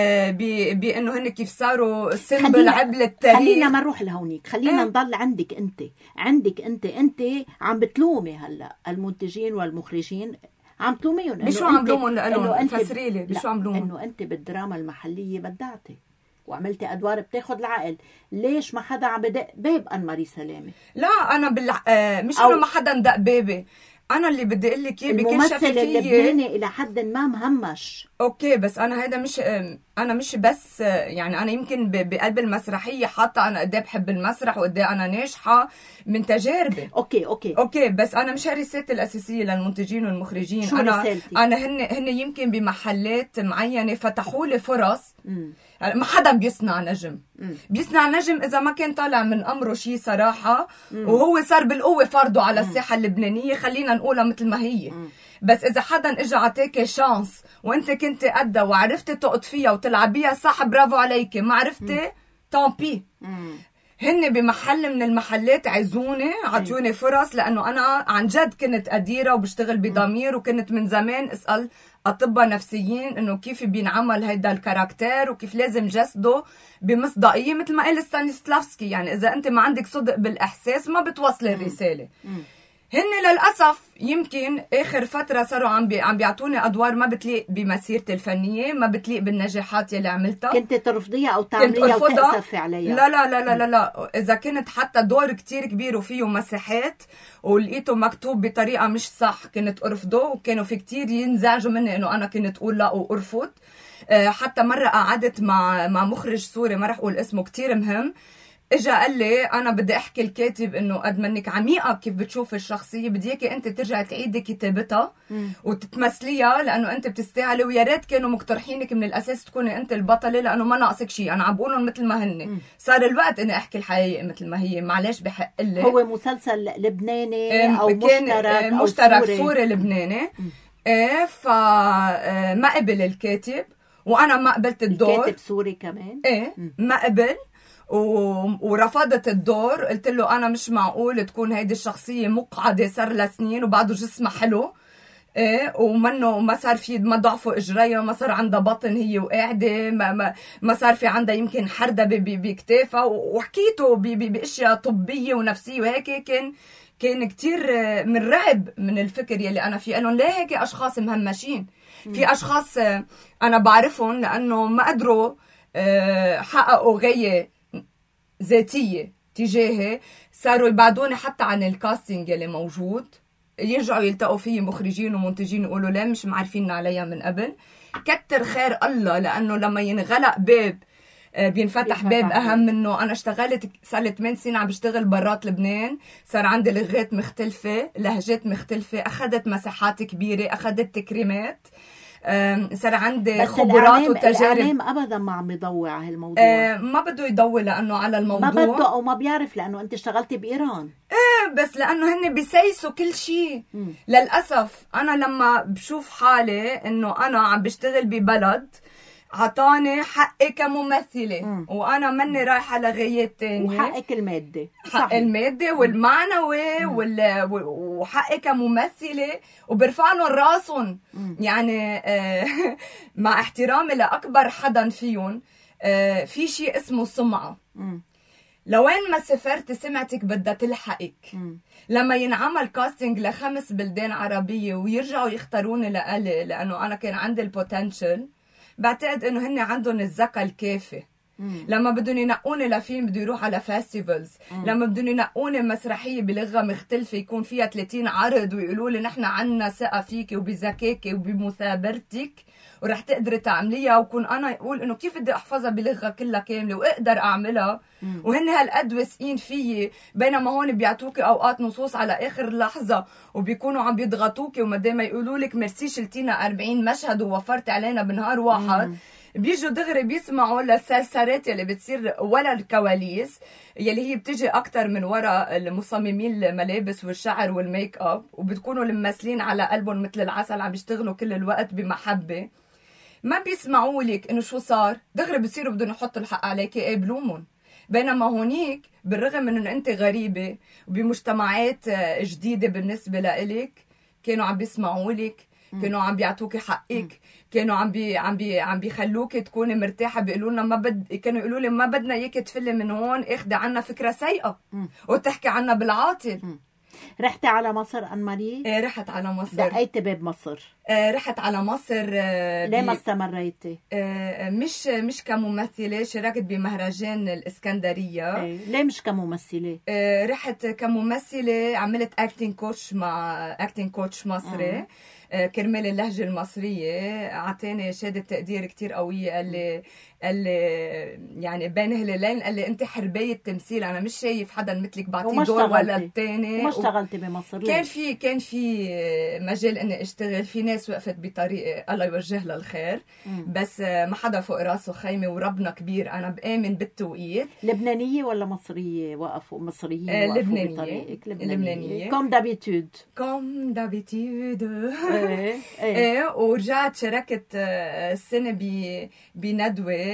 بانه هن كيف صاروا سيمبل عبر التاريخ. خلينا ما نروح لهونيك، خلينا اه. نضل عندك انت عندك انت انت عم بتلومي هلا المنتجين والمخرجين، عم تلوميهم. بشو عم لومهم؟ لانه فسريلي بشو عم لومهم؟ انه انت بالدراما المحليه بدعتي وعملتي ادوار بتاخد العقل. ليش ما حدا عم بدق باب ان ماري سلامه؟ لا انا بال آه مش انه ما حدا ندق بابي، انا اللي بدي اقول لك اياه بكل شفافيه. الممثل اللبناني الى حد ما مهمش. اوكي، بس انا هيدا مش انا مش بس يعني انا يمكن بقلب المسرحيه حاطه انا قد ايه بحب المسرح وقد ايه انا ناجحه من تجاربي. اوكي اوكي اوكي بس انا مش هي رسالتي الاساسيه للمنتجين والمخرجين. شو انا رسالتي؟ انا هن هن يمكن بمحلات معينه فتحوا لي فرص. م. ما حدا بيصنع نجم. مم. بيصنع نجم إذا ما كان طالع من أمره شيء صراحة. مم. وهو صار بالقوة فرضه على الساحة اللبنانية، خلينا نقولها مثل ما هي. مم. بس إذا حدا إجا عطاكي شانس وأنت كنت قدها وعرفتي تقط فيها وتلعبيها صح، برافو عليكي. ما عرفتي طامبي. هن بمحل من المحلات عزوني، عطيوني فرص، لأنه أنا عن جد كنت قديرة وبشتغل بضمير، وكنت من زمان أسأل أطباء نفسيين إنه كيف بينعمل هيدا الكاركتير وكيف لازم جسده بمصداقية، مثل ما قال ستانيسلافسكي. يعني إذا أنت ما عندك صدق بالإحساس ما بتوصلي الرسالة. هن للأسف يمكن آخر فترة صاروا عم بي عم بيعطوني أدوار ما بتليق بمسيرتي الفنية، ما بتليق بالنجاحات يلي عملتها. كنت ترفضيها أو تعمليها وتأسفي عليها؟ لا لا لا لا لا لا. إذا كنت حتى دور كتير كبير وفيه مساحات ولقيته مكتوب بطريقة مش صح كنت أرفضه، وكانوا في كتير ينزعجوا مني إنه أنا كنت أقول لا وأرفض. حتى مرة قعدت مع مع مخرج سوري ما رح أقول اسمه كتير مهم، اجا قال لي انا بدي احكي الكاتب انه قد منك عميقه كيف بتشوف الشخصيه، بدي اياكي انت ترجعي تعيدي كتابتها وتتمثليها لانه انت بتستاهلي، ويا ريت كانوا مقترحينك من الاساس تكوني انت البطله لانه ما ناقصك شيء، انا عم بقولهم مثل ما هن. صار الوقت اني احكي الحقيقه مثل ما هي، معلش بحق لي. هو مسلسل لبناني او مشترك مشترك او سوري, سوري لبناني. ايه فما قبل الكاتب وانا ما قبلت الدور. الكاتب سوري كمان. ايه ما قبل ورفضت الدور. قلت له انا مش معقول تكون هيدي الشخصيه مقعده صار لها سنين وبعده جسمها حلو، ايه ومنه ما صار في ما ضعفوا اجريها، ما صار عندها بطن هي وقاعده، ما ما, ما صار في عندها يمكن حرده بكتافها، وحكيته باشياء طبيه ونفسيه وهيك. كان كان كتير من رعب من الفكر يلي انا فيه. قالوا ليه هيك اشخاص مهمشين؟ في اشخاص انا بعرفهم لانه ما قدروا حققوا غايه ذاتية تجاهي، صاروا يبعدوني حتى عن الكاستنج اللي موجود، يرجعوا يلتقوا فيه مخرجين ومنتجين يقولوا لا مش معرفين عليها من قبل. كتر خير الله، لأنه لما ينغلق باب بينفتح باب أهم منه. أنا اشتغلت صار لي ثمان سنين عم بشتغل برات لبنان، صار عندي لغات مختلفة، لهجات مختلفة، أخذت مساحات كبيرة، أخذت تكريمات، صار عندي خبرات وتجارب. الإعلام أبدا ما عم يضوي على هالموضوع. أه ما بده يضوي لأنه على الموضوع ما بده أو ما بيعرف، لأنه أنت اشتغلتي بإيران. ايه بس لأنه هن بيسيسوا كل شيء. للأسف أنا لما بشوف حالي إنه أنا عم بشتغل ببلد عطاني حقي كممثلة، مم. وأنا مني رايحة لغايات تانية، وحقك المادي، حق المادي والمعنوي وال... وحقي كممثلة، وبرفع لهم راسهم. يعني آه مع احترامي لأكبر حدا فيهم، آه في شيء اسمه سمعة. مم. لوين ما سافرت سمعتك بدها تلحقك. مم. لما ينعمل كاستنج لخمس بلدان عربية ويرجعوا يختاروني لألي لأنه أنا كان عندي البوتنشل، بعتقد انه هن عندهم الذكاء الكافي لما بدهم ينقوني لفيلم بده يروح على فيستيفالز، لما بدهم ينقوني مسرحيه بلغه مختلفه يكون فيها ثلاثين عرض ويقولوا لي نحن عنا ثقه فيك وبذكائك وبمثابرتك ورح تقدري تعمليها، وكون انا اقول انه كيف بدي احفظها بلغه كلها كامله واقدر اعملها مم. وهن هالقد واثقين فيي، بينما هون بيعطوكي اوقات نصوص على اخر لحظه وبيكونوا عم بيضغطوكي وما ما يقولوا لك ميرسي شلتينا أربعين مشهد ووفرت علينا بنهار واحد مم. بيجوا دغري بيسمعوا للسرسرات يلي بتصير ولا الكواليس يلي هي بتجي اكثر من وراء المصممين الملابس والشعر والميك اب، وبتكونوا الممثلين على قلبهم مثل العسل عم يشتغلوا كل الوقت بمحبه، ما بيسمعوا لك انه شو صار، دغري بصيروا بدهم يحطوا الحق عليكي ايه بلومهم. بينما هونيك بالرغم من انه انت غريبه وبمجتمعات جديده بالنسبه لإلك كانوا عم بيسمعوا لك، كانوا عم بيعطوكي حقك، كانوا عم بي عم بي عم بيخلوكي تكوني مرتاحه، بيقولوا لنا ما بد كانوا يقولوا لي ما بدنا اياك تفلي من هون، اخذي عنا فكره سيئه وتحكي عنا بالعاطل. رحتي على مصر أن ماري؟ ايه رحت على مصر. دقيتي باب مصر؟ آه رحت على مصر. آه ليه ما استمريتي؟ آه مش مش كممثلة، شاركت بمهرجان الإسكندرية. ايه ليه مش كممثلة؟ آه رحت كممثلة، عملت اكتنج كوتش مع اكتنج كوتش مصري آه كرمال اللهجة المصرية، عطاني شهادة تقدير كتير قوية، قال لي قال لي يعني بين هلالين قال لي انت حرباية تمثيل، انا مش شايف حدا مثلك بعطيه دور ولا الثاني. وما اشتغلتي بمصر؟ كان في كان في مجال اني اشتغل، في ناس وقفت بطريقي الله يوجه لها الخير مم. بس ما حدا فوق راسه خيمه وربنا كبير، انا بآمن بالتوقيت. لبنانية ولا مصرية وقفوا؟ مصريين آه وقفوا لبنانية. بطريقك؟ لبنانية, لبنانية. كوم دابيتود كوم دابيتود ايه ايه. ورجعت شاركت السنة بندوة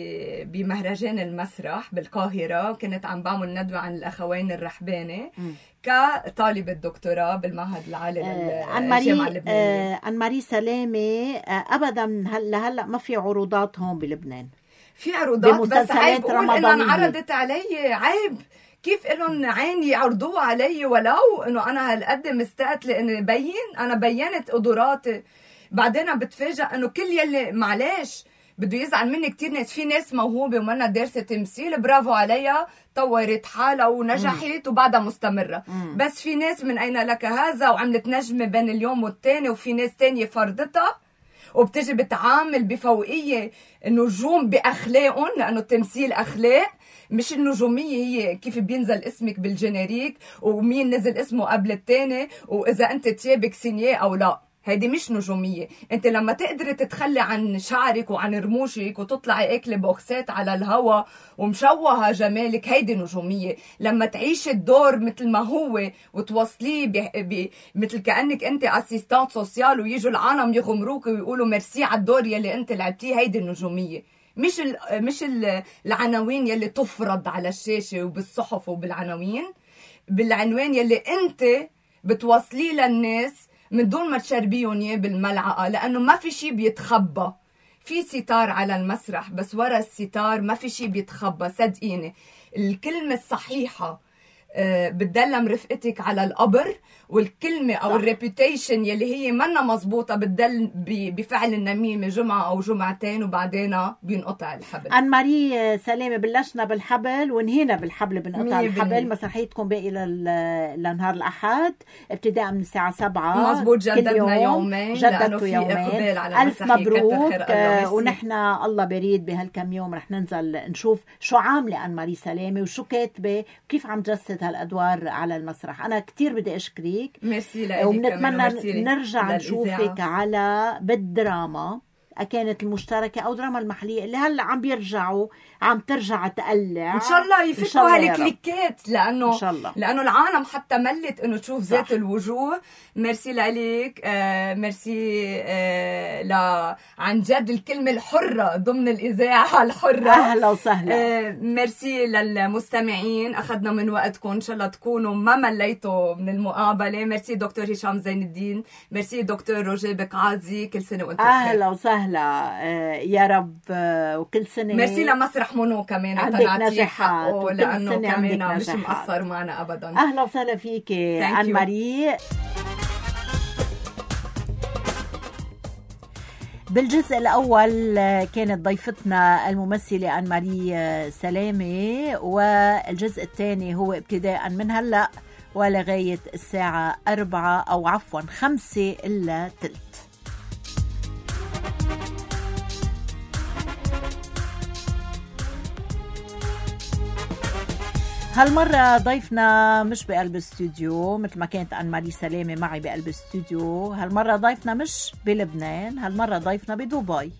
بمهرجان المسرح بالقاهرة، كنت عم بعمل ندوة عن الأخوين الرحباني م. كطالبة دكتوراه بالمعهد العالي للجامعة اللبنانية. أن ماري سلامة أبدا لهلا ما في عروضات هون بلبنان؟ في عروضات بس عيب قول إنه انعرضت علي، عيب كيف إلهم عين يعرضوها علي، ولو إنه أنا هالقد مستقتلة إني بين، أنا بينت قدراتي، بعدين بتفاجأ إنه كل يلي معلش بده يزعل مني كتير ناس، في ناس موهوبة ومنا دارسة تمثيل برافو عليها، طورت حالها ونجحت وبعدها مستمرة. مم. بس في ناس من أين لك هذا وعملت نجمة بين اليوم والتاني، وفي ناس تانية فرضتها وبتجي بتعامل بفوقية النجوم بأخلاقهم، لأنه التمثيل أخلاق مش النجومية هي كيف بينزل اسمك بالجينيريك ومين نزل اسمه قبل التاني وإذا أنت تيابك سينيه أو لا. هيدي مش نجومية. انت لما تقدري تتخلي عن شعرك وعن رموشك وتطلعي اكل بوكسات على الهوا ومشوهة جمالك، هيدي نجومية. لما تعيشي الدور مثل ما هو وتوصليه ب... ب... مثل كأنك انت اسيستانت سوسيال ويجوا العالم يغمروك ويقولوا ميرسي على الدور يلي انت لعبتيه، هيدي النجومية. مش ال... مش ال... العناوين يلي تفرض على الشاشة وبالصحف وبالعناوين، بالعنوان يلي انت بتوصليه للناس من دون ما تشربيهم اياه بالملعقه، لانه ما في شيء بيتخبى. في ستار على المسرح بس ورا الستار ما في شيء بيتخبى، صدقيني. الكلمه الصحيحه أه بتدلم رفقتك على القبر، والكلمه او الريبيوتيشن يلي هي منا مزبوطه بتدل بفعل النميمه جمعه او جمعتين وبعدين بينقطع الحبل. أن ماري سلامة، بلشنا بالحبل ونهينا بالحبل، بنقطع الحبل. مسرحيتكم باقي لنهار الأحد ابتداء من الساعة سبعة. مزبوط، جددنا يومين جددوا يومين. ألف مبروك. آه ونحن الله بريد بهالكم يوم رح ننزل نشوف شو عاملة أن ماري سلامة وشو كاتبة وكيف عم تجسد هالأدوار على المسرح. أنا كتير بدي أشكرك. ميرسي لك، وبنتمنى نرجع نشوفك على بالدراما، كانت المشتركة أو دراما المحلية اللي هلا عم بيرجعوا عم ترجع تقلع. إن شاء الله يفكوا هالكليكات، لأنه إن شاء الله. لأنه العالم حتى ملت إنه تشوف صح. ذات الوجوه. ميرسي لك. آه ميرسي آه لا عن جد الكلمة الحرة ضمن الإذاعة الحرة. أهلا وسهلا. آه ميرسي للمستمعين، أخذنا من وقتكم، إن شاء الله تكونوا ما مليتوا من المقابلة. ميرسي دكتور هشام زين الدين، ميرسي دكتور روجيه بقعازي، كل سنة وأنتم بخير. أهلا وسهلا. يا رب وكل سنة. ميرسي لمسرح مونو كمان، عندك نجاحات لأنه كمان مش مقصر معنا أبدا. أهلا وسهلا فيك أن ماري. بالجزء الأول كانت ضيفتنا الممثلة آن ماري سلامة، والجزء الثاني هو ابتداء من هلأ ولغاية الساعة أربعة أو عفوا خمسة إلا تلت. هالمرة ضيفنا مش بقلب استوديو مثل ما كانت آن ماري سلامة معي بقلب استوديو. هالمرة ضيفنا مش بلبنان، هالمرة ضيفنا بدبي.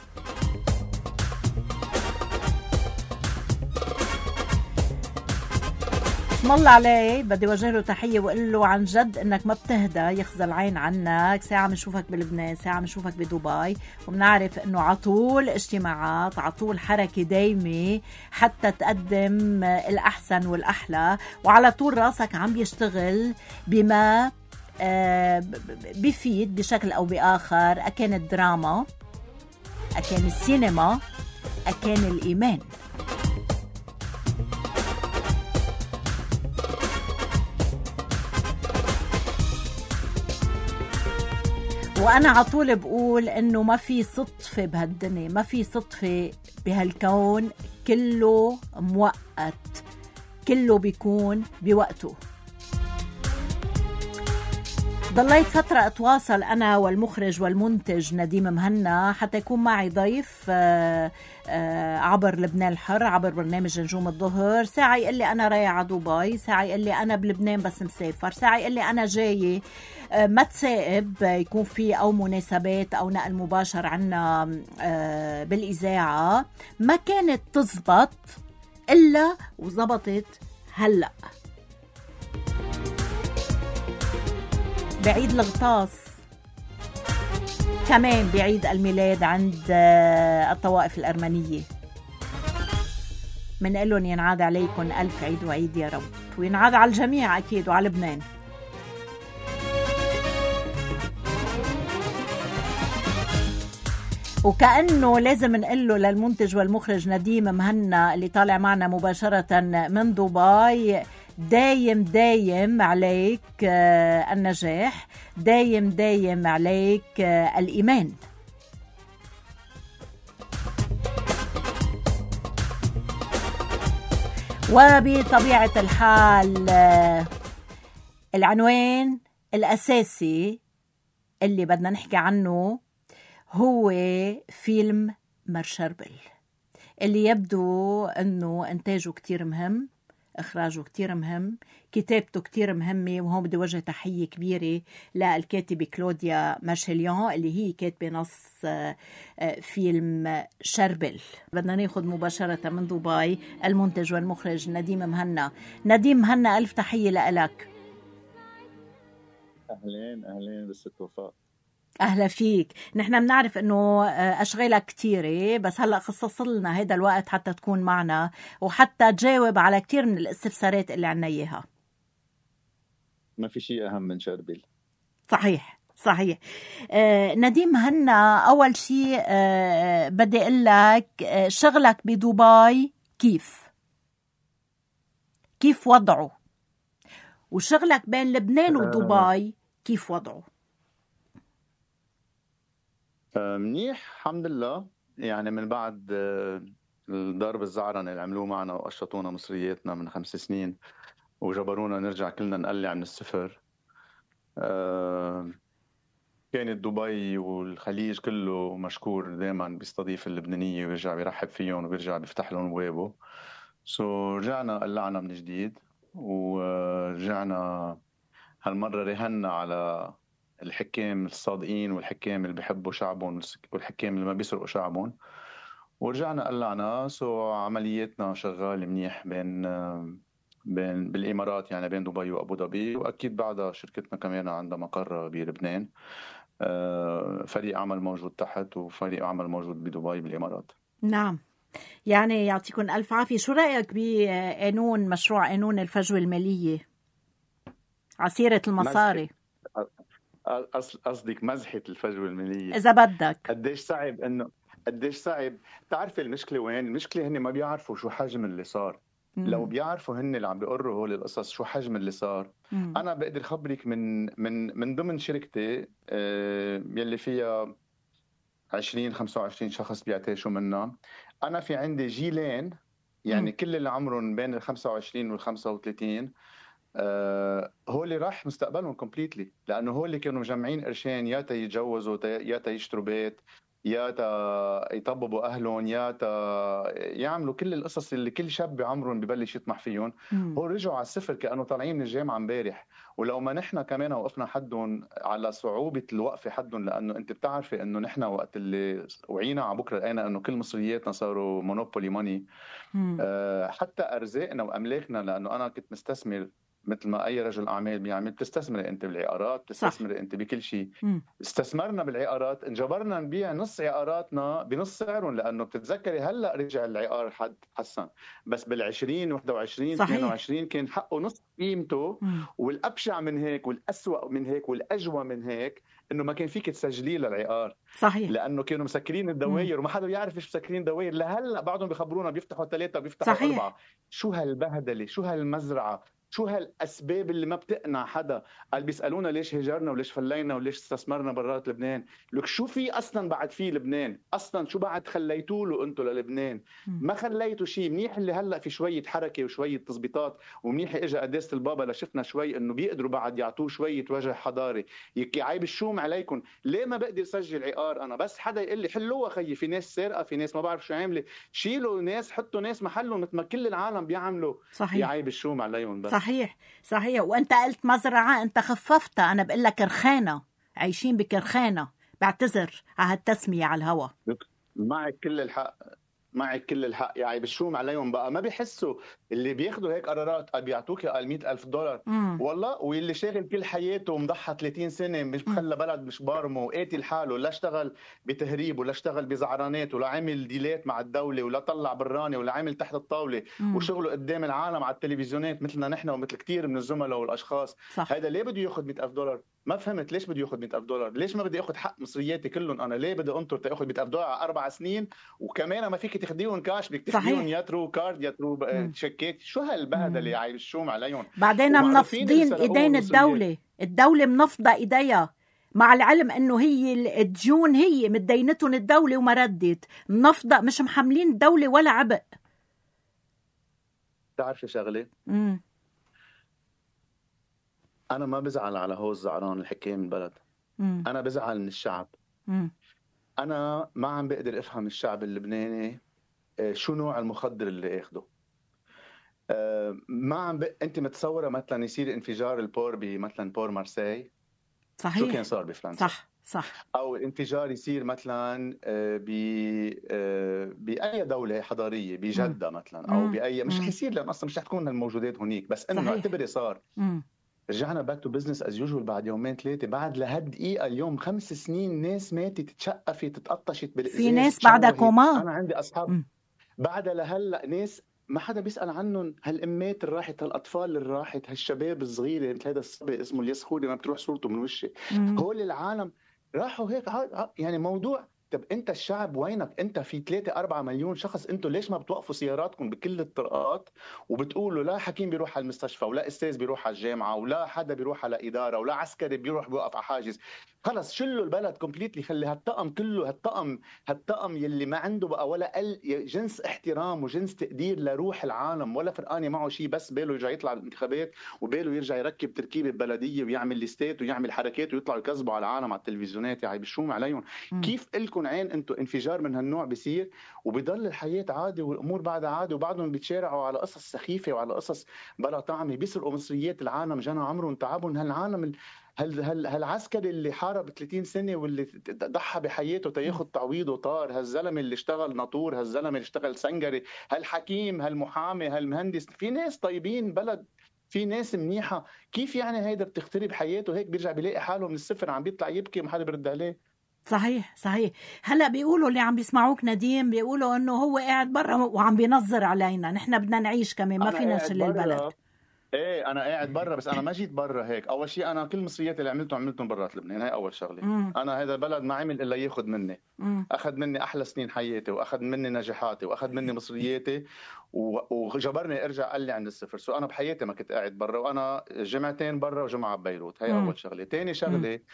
اسم الله عليه، بدي وجه له تحية وقل له عن جد انك ما بتهدى، يخزى العين عنك. ساعة بنشوفك بلبنان، ساعة بنشوفك بدبي، وبنعرف انه عطول اجتماعات، عطول حركة دايمة حتى تقدم الاحسن والاحلى، وعلى طول راسك عم بيشتغل بما بيفيد بشكل او باخر، اكان الدراما، اكان السينما، اكان الايمان. وأنا عطول بقول إنه ما في صدفة بهالدنيا، ما في صدفة بهالكون، كله موقت، كله بيكون بوقته. ضليت فترة أتواصل أنا والمخرج والمنتج نديم مهنا حتى يكون معي ضيف عبر لبنان الحر، عبر برنامج نجوم الظهر. ساعة يقول لي أنا رايح على دبي، ساعة يقول لي أنا بلبنان بس مسافر، ساعة يقول لي أنا جاي ما تسائب يكون في أو مناسبات أو نقل مباشر عنا بالإذاعة. ما كانت تزبط إلا وزبطت هلأ بعيد الغطاس، كمان بعيد الميلاد عند الطوائف الأرمنية. منقول لهم ينعاد عليكم ألف عيد وعيد يا رب، وينعاد على الجميع أكيد وعلى لبنان. وكأنه لازم نقول له للمنتج والمخرج نديم مهنا اللي طالع معنا مباشرة من دبي، دايم دايم عليك النجاح، دايم دايم عليك الإيمان. وبطبيعة الحال العنوان الأساسي اللي بدنا نحكي عنه هو فيلم مرشربل، اللي يبدو أنه إنتاجه كتير مهم، إخراجه كتير مهم، كتابته كتير مهمة. وهون بدي وجه تحية كبيرة للكاتبة كلوديا مارشليان اللي هي كاتبة نص فيلم شربل. بدنا ناخد مباشرة من دبي المنتج والمخرج نديم مهنا. نديم مهنا، ألف تحية لك. أهلين أهلين بالست وفاء. أهلا فيك. نحن بنعرف أنه أشغالك كتيرة، بس هلأ خصص لنا هيدا الوقت حتى تكون معنا وحتى تجاوب على كتير من الاستفسارات اللي عنا إياها. ما في شيء أهم من شربل. صحيح صحيح. آه نديم مهنا، أول شيء آه بدي أقول لك آه شغلك بدبي كيف كيف وضعه، وشغلك بين لبنان ودبي كيف وضعه؟ منيح الحمد لله. يعني من بعد الضرب الزعرنة اللي عملوه معنا وقشطونا مصرياتنا من خمس سنين وجبرونا نرجع كلنا نقلع من الصفر، كانت دبي والخليج كله مشكور دائما بيستضيف اللبنانية وبيرجع بيرحب فيهم وبيرجع بيفتح لهم بوابه. سو رجعنا قلعنا من جديد، ورجعنا هالمرة رهنا على الحكام الصادقين والحكام اللي بيحبوا شعبهم والحكام اللي ما بيسرقوا شعبهم، ورجعنا قلعنا. سو عملياتنا شغال منيح بين بين بالإمارات، يعني بين دبي وأبو ظبي، وأكيد بعدها شركتنا كمان عندها مقر بلبنان، فريق عمل موجود تحت وفريق عمل موجود بدبي بالإمارات. نعم، يعني يعطيكم ألف عافية. شو رأيك بقانون مشروع قانون الفجوة المالية، عسيرة المصاري؟ قصدك مزحة الفجوة المالية إذا بدك. قديش صعب إنه قديش صعب تعرف المشكلة وين؟ المشكلة هن ما بيعرفوا شو حجم اللي صار. مم. لو بيعرفوا هن اللي عم بيقروا هول القصص شو حجم اللي صار. مم. أنا بقدر خبرك من من من ضمن شركتي آه يلي فيها عشرين خمسة وعشرين شخص بيعتاشوا منا. انا في عندي جيلين، يعني مم. كل اللي عمرهم بين ال خمسة وعشرين وال خمسة وثلاثين آه هو اللي راح مستقبلهم كومبليتلي، لانه هو اللي كانوا مجمعين قرشين يا تا يتجوزوا تا- يا تا يشتروا بيت، يا تا يطببوا اهلهم، يا تا يعملوا كل القصص اللي كل شاب بعمرهم ببلش يطمح فيهم. مم. هو رجعوا على الصفر كانوا طالعين من الجامعه امبارح. ولو ما نحن كمان وقفنا حدهم على صعوبه الوقفه حدهم، لانه انت بتعرفي انه نحن وقت اللي وعينا على بكره لقينا انه كل مصرياتنا صاروا مونوبولي ماني. مم. آه، حتى ارزاقنا واملاكنا، لانه انا كنت مستثمر مثل ما اي رجل اعمال بيعمل، بتستثمري انت بالعقارات، صح. بتستثمري انت بكل شيء. مم. استثمرنا بالعقارات، انجبرنا نبيع نص عقاراتنا بنص سعرهم، لانه بتتذكري هلا رجع العقار حد حسن، بس بالعشرين واحد وعشرين اثنين صحيح. وعشرين كان حقه نص قيمته. مم. والابشع من هيك والاسوأ من هيك والاجوى من هيك انه ما كان فيك تسجليه للعقار، صحيح. لانه كانوا مسكرين مم. الدواير وما حدا يعرف ايش مسكرين دواير. لهلا بعضهم بيخبرونا بيفتحوا ثلاثه بيفتحوا صحيح. اربعه. شو هالبهدله، شو هالمزرعه، شو هالاسباب اللي ما بتقنع حدا. قال بيسالونا ليش هجرنا وليش فلينا وليش استثمرنا برات لبنان. لك شو في اصلا بعد في لبنان؟ اصلا شو بعد خليتوا له انتم للبنان؟ مم. ما خليتوا شيء. منيح اللي هلا في شويه حركه وشويه تظبيطات، ومنيح اجى قداسه البابا لشفنا شوي انه بيقدروا بعد يعطوه شويه وجه حضاري. يكي عيب الشوم عليكم. ليه ما بقدر اسجل عقار انا؟ بس حدا يقول لي حلوها خيي، في ناس سارقه، في ناس ما بعرف شو عامله. شيلوا ناس، حطوا ناس محلهم مثل ما كل العالم بيعملوا. يا صحيح. عيب الشوم عليهم بس. صحيح. صحيح. وانت قلت مزرعة، انت خففتها، انا بقول لك رخانة، عايشين بكرخانة. بعتذر على هالتسمية على الهوا. معك كل الحق، معك كل الحق. يا عيب الشوم عليهم بقى. ما بيحسوا اللي بياخدوا هيك قرارات قال بيعطوك قال مئة ألف دولار مم. والله، واللي شاغل كل حياته ومضحى ثلاثين سنة مش مم. مخلى بلد مش بارمه وقاتل حاله، لا اشتغل بتهريب ولا اشتغل بزعرانات ولا عمل ديلات مع الدولة ولا طلع براني ولا عمل تحت الطاولة، مم. وشغله قدام العالم على التلفزيونات مثلنا نحن ومثل كتير من الزملاء والأشخاص. صح. هذا ليه بده ياخذ مئة ألف دولار؟ ما فهمت ليش بده ياخذ مئة ألف دولار. ليش ما بدي اخذ حق مصرياتي كلهم انا؟ ليه بدي انطر تاخذ مئة ألف دولار على اربع سنين وكمان ما فيك تاخذيهم كاش، بدك تاخذيهم صحيح. يا ترو كارد يا ترو مم. تشيكات. شو هالبهدله مم. يا عيب الشوم عليهم. بعدين ومعروفين اللي منفضين سرقوهم ايدين المصريات. الدولة، الدولة منفضة ايديها، مع العلم انه هي الديون هي مدينتهم الدولة وما ردت، منفضة، مش محملين الدولة ولا عبء. بتعرفي شغله، مم. انا ما بزعل على هو الزعران الحكام البلد، مم. انا بزعل من الشعب. مم. انا ما عم بقدر افهم الشعب اللبناني آه، شو نوع المخدر اللي اخده. آه، ما عم ب... انت متصوره مثلا يصير انفجار البور بمثلا بور مارسي؟ صحيح. شو كان صار بفرنسا؟ صح. صح. او الانفجار يصير مثلا آه، ب آه، باي دوله حضاريه، بجده مثلا، او مم. باي، مش رح مم. يصير لان اصلا مش رح تكون الموجودات هنيك، بس انه صحيح. اعتبري صار. مم. رجعنا باك تو بزنس از يوجوال بعد يومين ثلاثه، بعد لهالدقيقه اليوم خمس سنين ناس ماتت، تشقفت، تتقطشت بالازاز، في ناس بعدها تشوهت. كوما. انا عندي اصحاب مم. بعدها لهلا ناس ما حدا بيسأل عنهم. هالامات اللي راحت، هالاطفال اللي راحت، هالشباب الصغيره مثل هذا الصبي اسمه الياس خولي ما بتروح صورته من وشي. مم. هول العالم راحوا هيك ع- ع- يعني موضوع. طب انت الشعب وينك؟ انت في ثلاثة أربعة مليون شخص، انتوا ليش ما بتوقفوا سياراتكم بكل الطرقات وبتقولوا لا حكيم بيروح على المستشفى ولا استاذ بيروح على الجامعه ولا حدا بيروح على اداره ولا عسكري بيروح بيوقف على حاجز؟ خلص شلوا البلد كومبليتلي، خلي هالطقم كله، هالطقم هالطقم يلي ما عنده بقى ولا قل جنس احترام وجنس تقدير لروح العالم، ولا فرقانه معه شيء، بس باله يرجع يطلع بالانتخابات وباله يرجع يركب تركيبه بلديه ويعمل ليستات ويعمل حركات ويطلعوا يكذبوا على العالم على التلفزيونات. يا عيب الشوم عليهم. مم. كيف إلكم عين انتم انفجار من هالنوع بيصير وبيضل الحياه عادي والامور بعدها عادي، وبعضهم بيتشارعوا على قصص سخيفه وعلى قصص بلا طعمه، بيسرقوا مصريات العالم جنى عمرهم تعبهم. هالعالم ال... هال هال هالعسكري اللي حارب ثلاثين سنه واللي ضحى بحياته تياخذ تعويض وطار، هالزلمه اللي اشتغل ناطور، هالزلمه اللي اشتغل سنجري، هالحكيم، هالمحامي، هالمهندس. في ناس طيبين بلد، في ناس منيحه. كيف يعني هيدا بتخترب حياته هيك بيرجع بيلاقي حاله من الصفر عم بيطلع يبكي وما حدا بيرد عليه؟ صحيح. صحيح. هلا بيقولوا اللي عم بيسمعوك نديم بيقولوا انه هو قاعد برا وعم بينظر علينا، نحن بدنا نعيش كمان، ما فينا نشيل البلد. ايه انا قاعد برا، بس انا ما جيت برا هيك. اول شيء انا كل مصرياتي اللي عملتهم عملتهم برات لبنان، هاي اول شغله. مم. انا هذا البلد ما عمل الا ياخذ مني. مم. اخذ مني احلى سنين حياتي، واخذ مني نجاحاتي، واخذ مني مصرياتي، و- وجبرني ارجع قال لي عند الصفر. سو انا بحياتي ما كنت قاعد برا، وانا جمعتين برا وجمعه ببيروت. هاي مم. اول شغله. ثاني شغله،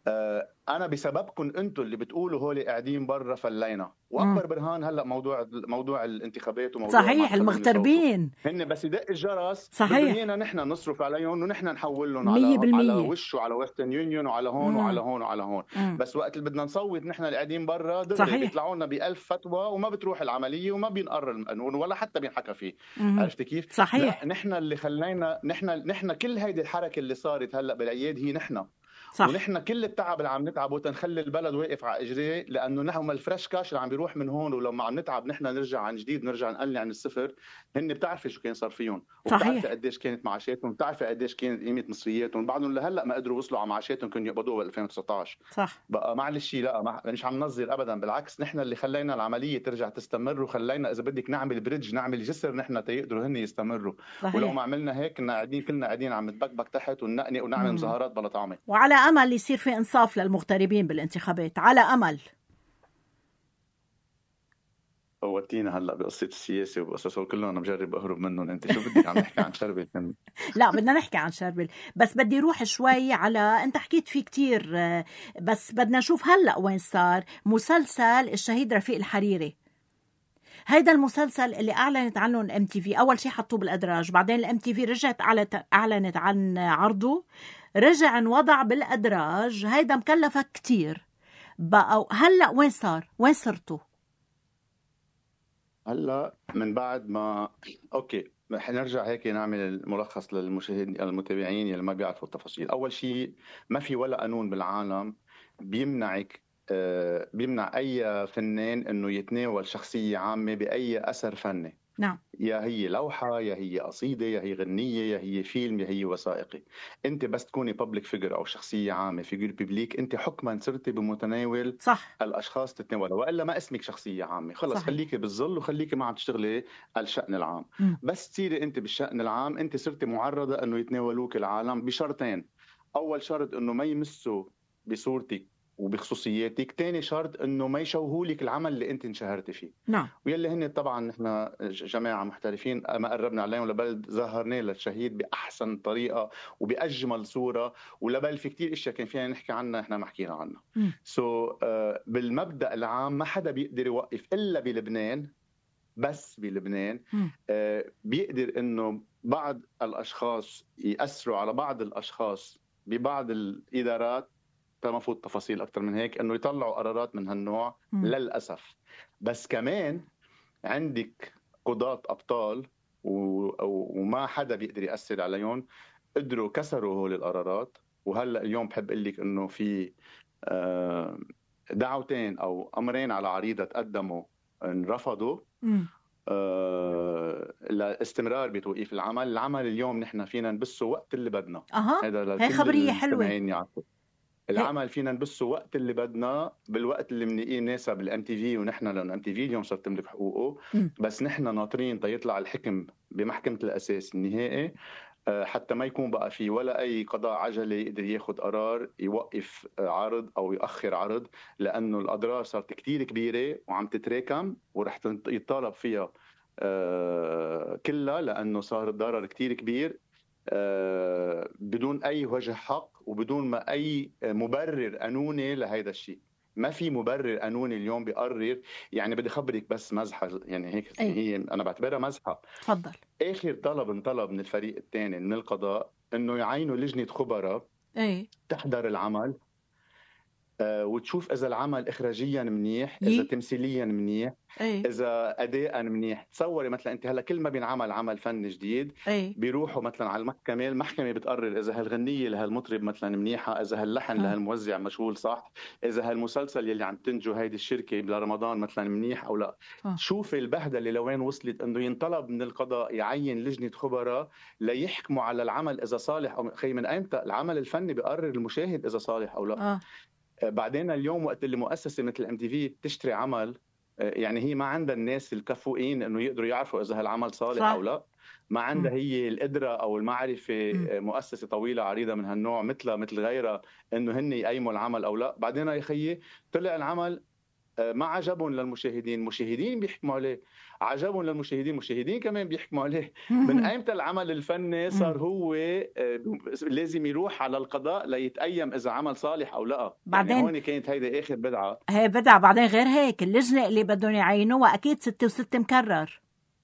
آه انا بسببكم انتم اللي بتقولوا هول قاعدين برا فلينا. واكبر برهان هلا موضوع موضوع الانتخابات وموضوع صحيح المغتربين هن بس يدق الجرس صحيح بدهم ايانا نحن نصرف عليهم ونحن نحول لهم مية على بالمية. على وش وعلى ويسترن يونيون وعلى هون مم. وعلى هون وعلى هون. مم. بس وقت اللي بدنا نصوت نحن اللي قاعدين برا دغري صحيح. بيطلعوا لنا بألف فتوى وما بتروح العمليه وما بينقر القانون ولا حتى بينحكى فيه. مم. عرفت كيف؟ صحيح. لا نحن اللي خلينا نحن نحن كل هيدي الحركه اللي صارت هلا بالاعياد هي نحن. صح. ونحن كل التعب اللي عم نتعبه تنخلي البلد واقف على اجريه لانه نحن الفريش كاش اللي عم بيروح من هون ولما عم نتعب نحن نرجع عن جديد نرجع نقلي عن الصفر. هن بتعرفي شو كان صار فيهم وبتعرفي قديش كانت معاشاتهم وبتعرفي قديش كانت قيمه مصرياتهم. بعضهم لهلا ما قدروا يوصلوا على معاشاتهم كانوا يقبضوها ب ألفين وتسعة عشر. صح. بقى معلش لا مع... مش عم ننظر ابدا بالعكس نحن اللي خلينا العمليه ترجع تستمر وخلينا اذا بدك نعمل بريدج نعمل جسر نحن تيقدروا هن يستمروا. صحيح. ولو ما عملنا هيك كنا قاعدين كلنا قاعدين عم نتبكبك تحت وننقنق ونعمل مظاهرات بلا طعمه. وعلى امل يصير في انصاف للمغتربين بالانتخابات على امل. فوتينا هلا بقصه السياسه وقصص كلهم انا بجرب اهرب منهم. انت شو بدك عم نحكي عن شربل؟ لا بدنا نحكي عن شربل بس بدي روح شوي على انت حكيت فيه كتير بس بدنا نشوف هلا وين صار مسلسل الشهيد رفيق الحريري. هيدا المسلسل اللي اعلنت عنه الام تي في اول شيء حطوه بالادراج بعدين الام تي في رجعت اعلنت عن عرضه رجع انوضع بالادراج. هيدا مكلفك كتير بقى. هلا وين صار؟ وين صرتوا هلا من بعد ما اوكي رح نرجع هيك نعمل الملخص للمشاهدين المتابعين اللي ما بيعرفوا التفاصيل. اول شيء ما في ولا قانون بالعالم بيمنعك بيمنع اي فنان انه يتناول شخصيه عامه باي اثر فني. نعم. يا هي لوحة يا هي قصيدة يا هي غنية يا هي فيلم يا هي وثائقي. انت بس تكوني بابليك فيجر او شخصية عامة فيجر بيبليك انت حكما صرتي بمتناول صح. الاشخاص تتناولها والا ما اسمك شخصية عامة. خلص صحيح. خليكي بالظل وخليكي ما عم تشتغلي الشأن العام. م. بس تصيري انت بالشأن العام انت صرتي معرضة انه يتناولوك العالم بشرطين. اول شرط انه ما يمسوا بصورتك وبخصوصياتك. تاني شرط انه ما يشوهوا لك العمل اللي انت انشهرتي فيه. نعم. ويلي هن طبعا نحن جماعه محترفين ما قربنا عليهم لبل ظهرنا للشهيد باحسن طريقه وباجمل صوره ولبل في كتير اشياء كان فينا نحكي عنها احنا ما حكينا عنها. سو so, uh, بالمبدا العام ما حدا بيقدر يوقف الا بلبنان. بس بلبنان uh, بيقدر انه بعض الاشخاص ياثروا على بعض الاشخاص ببعض الادارات. ما فوت تفاصيل أكتر من هيك إنه يطلعوا قرارات من هالنوع. م. للأسف. بس كمان عندك قضاة أبطال و... وما حدا بيقدر يأثر عليهم قدروا كسروا هول القرارات. وهلأ اليوم بحب أقول لك إنه في دعوتين أو أمرين على عريضة تقدموا انرفضوا آه لاستمرار بتوقيف العمل. العمل اليوم نحن فينا نبسه وقت اللي بدنا. أه. هاي خبرية حلوة. العمل فينا نبثه وقت اللي بدنا بالوقت اللي منقيه ناسا بالام تي في ونحن لانه ام تي في اليوم صارت تملك حقوقه. م. بس نحن ناطرين تيطلع الحكم بمحكمة الأساس النهائي حتى ما يكون بقى في ولا أي قضاء عجلي يقدر ياخد قرار يوقف عرض أو يؤخر عرض لأنه الأضرار صارت كتير كبيرة وعم تتراكم ورح يطالب فيها كلها لأنه صار الضرر كتير كبير بدون أي وجه حق وبدون ما أي مبرر قانوني لهذا الشيء. ما في مبرر قانوني اليوم بيقرر. يعني بدي خبرك بس مزحة يعني هيك أي. هي أنا بعتبرها مزحة. تفضل. آخر طلب انطلب من الفريق الثاني من القضاء إنه يعينوا لجنة خبراء أي. تحضر العمل آه وتشوف إذا العمل إخراجيا منيح إذا تمثيليا منيح أي. إذا أداء منيح. تصوري مثلا أنت هلا كل ما بينعمل عمل فن جديد أي. بيروحوا مثلا على المحكمة. المحكمة بتقرر إذا هالغنية لهالمطرب مثلا منيحة إذا هاللحن أه. لهالموزع مشغول صح إذا هالمسلسل يلي عم تنجو هيدي الشركة لرمضان مثلا منيح أو لا. أه. شوفي البهدلة لوين وصلت إنه ينطلب من القضاء يعين لجنة خبراء ليحكموا على العمل إذا صالح أو خي. من أيمتى العمل الفني بيقرر المشاهد إذا صالح أو لا. أه. بعدين اليوم وقت اللي مؤسسة مثل ام تي في تشتري عمل يعني هي ما عندها الناس الكفؤين انه يقدروا يعرفوا اذا هالعمل صالح صح. او لا. ما عندها هي القدرة او المعرفة. م. مؤسسة طويلة عريضة من هالنوع مثلها مثل غيرها انه هن يقيموا العمل او لا. بعدين يا خيي طلع العمل ما عجبهم للمشاهدين، المشاهدين بيحكموا عليه، عجبهم للمشاهدين، المشاهدين كمان بيحكموا عليه. من ايمتى العمل الفني صار هو لازم يروح على القضاء ليتأيم اذا عمل صالح او لا؟ بعدين يعني هون كانت هيدا اخر بدعه، هي بدعه. بعدين غير هيك اللجنه اللي بدهم يعينوها اكيد ستة وستة مكرر.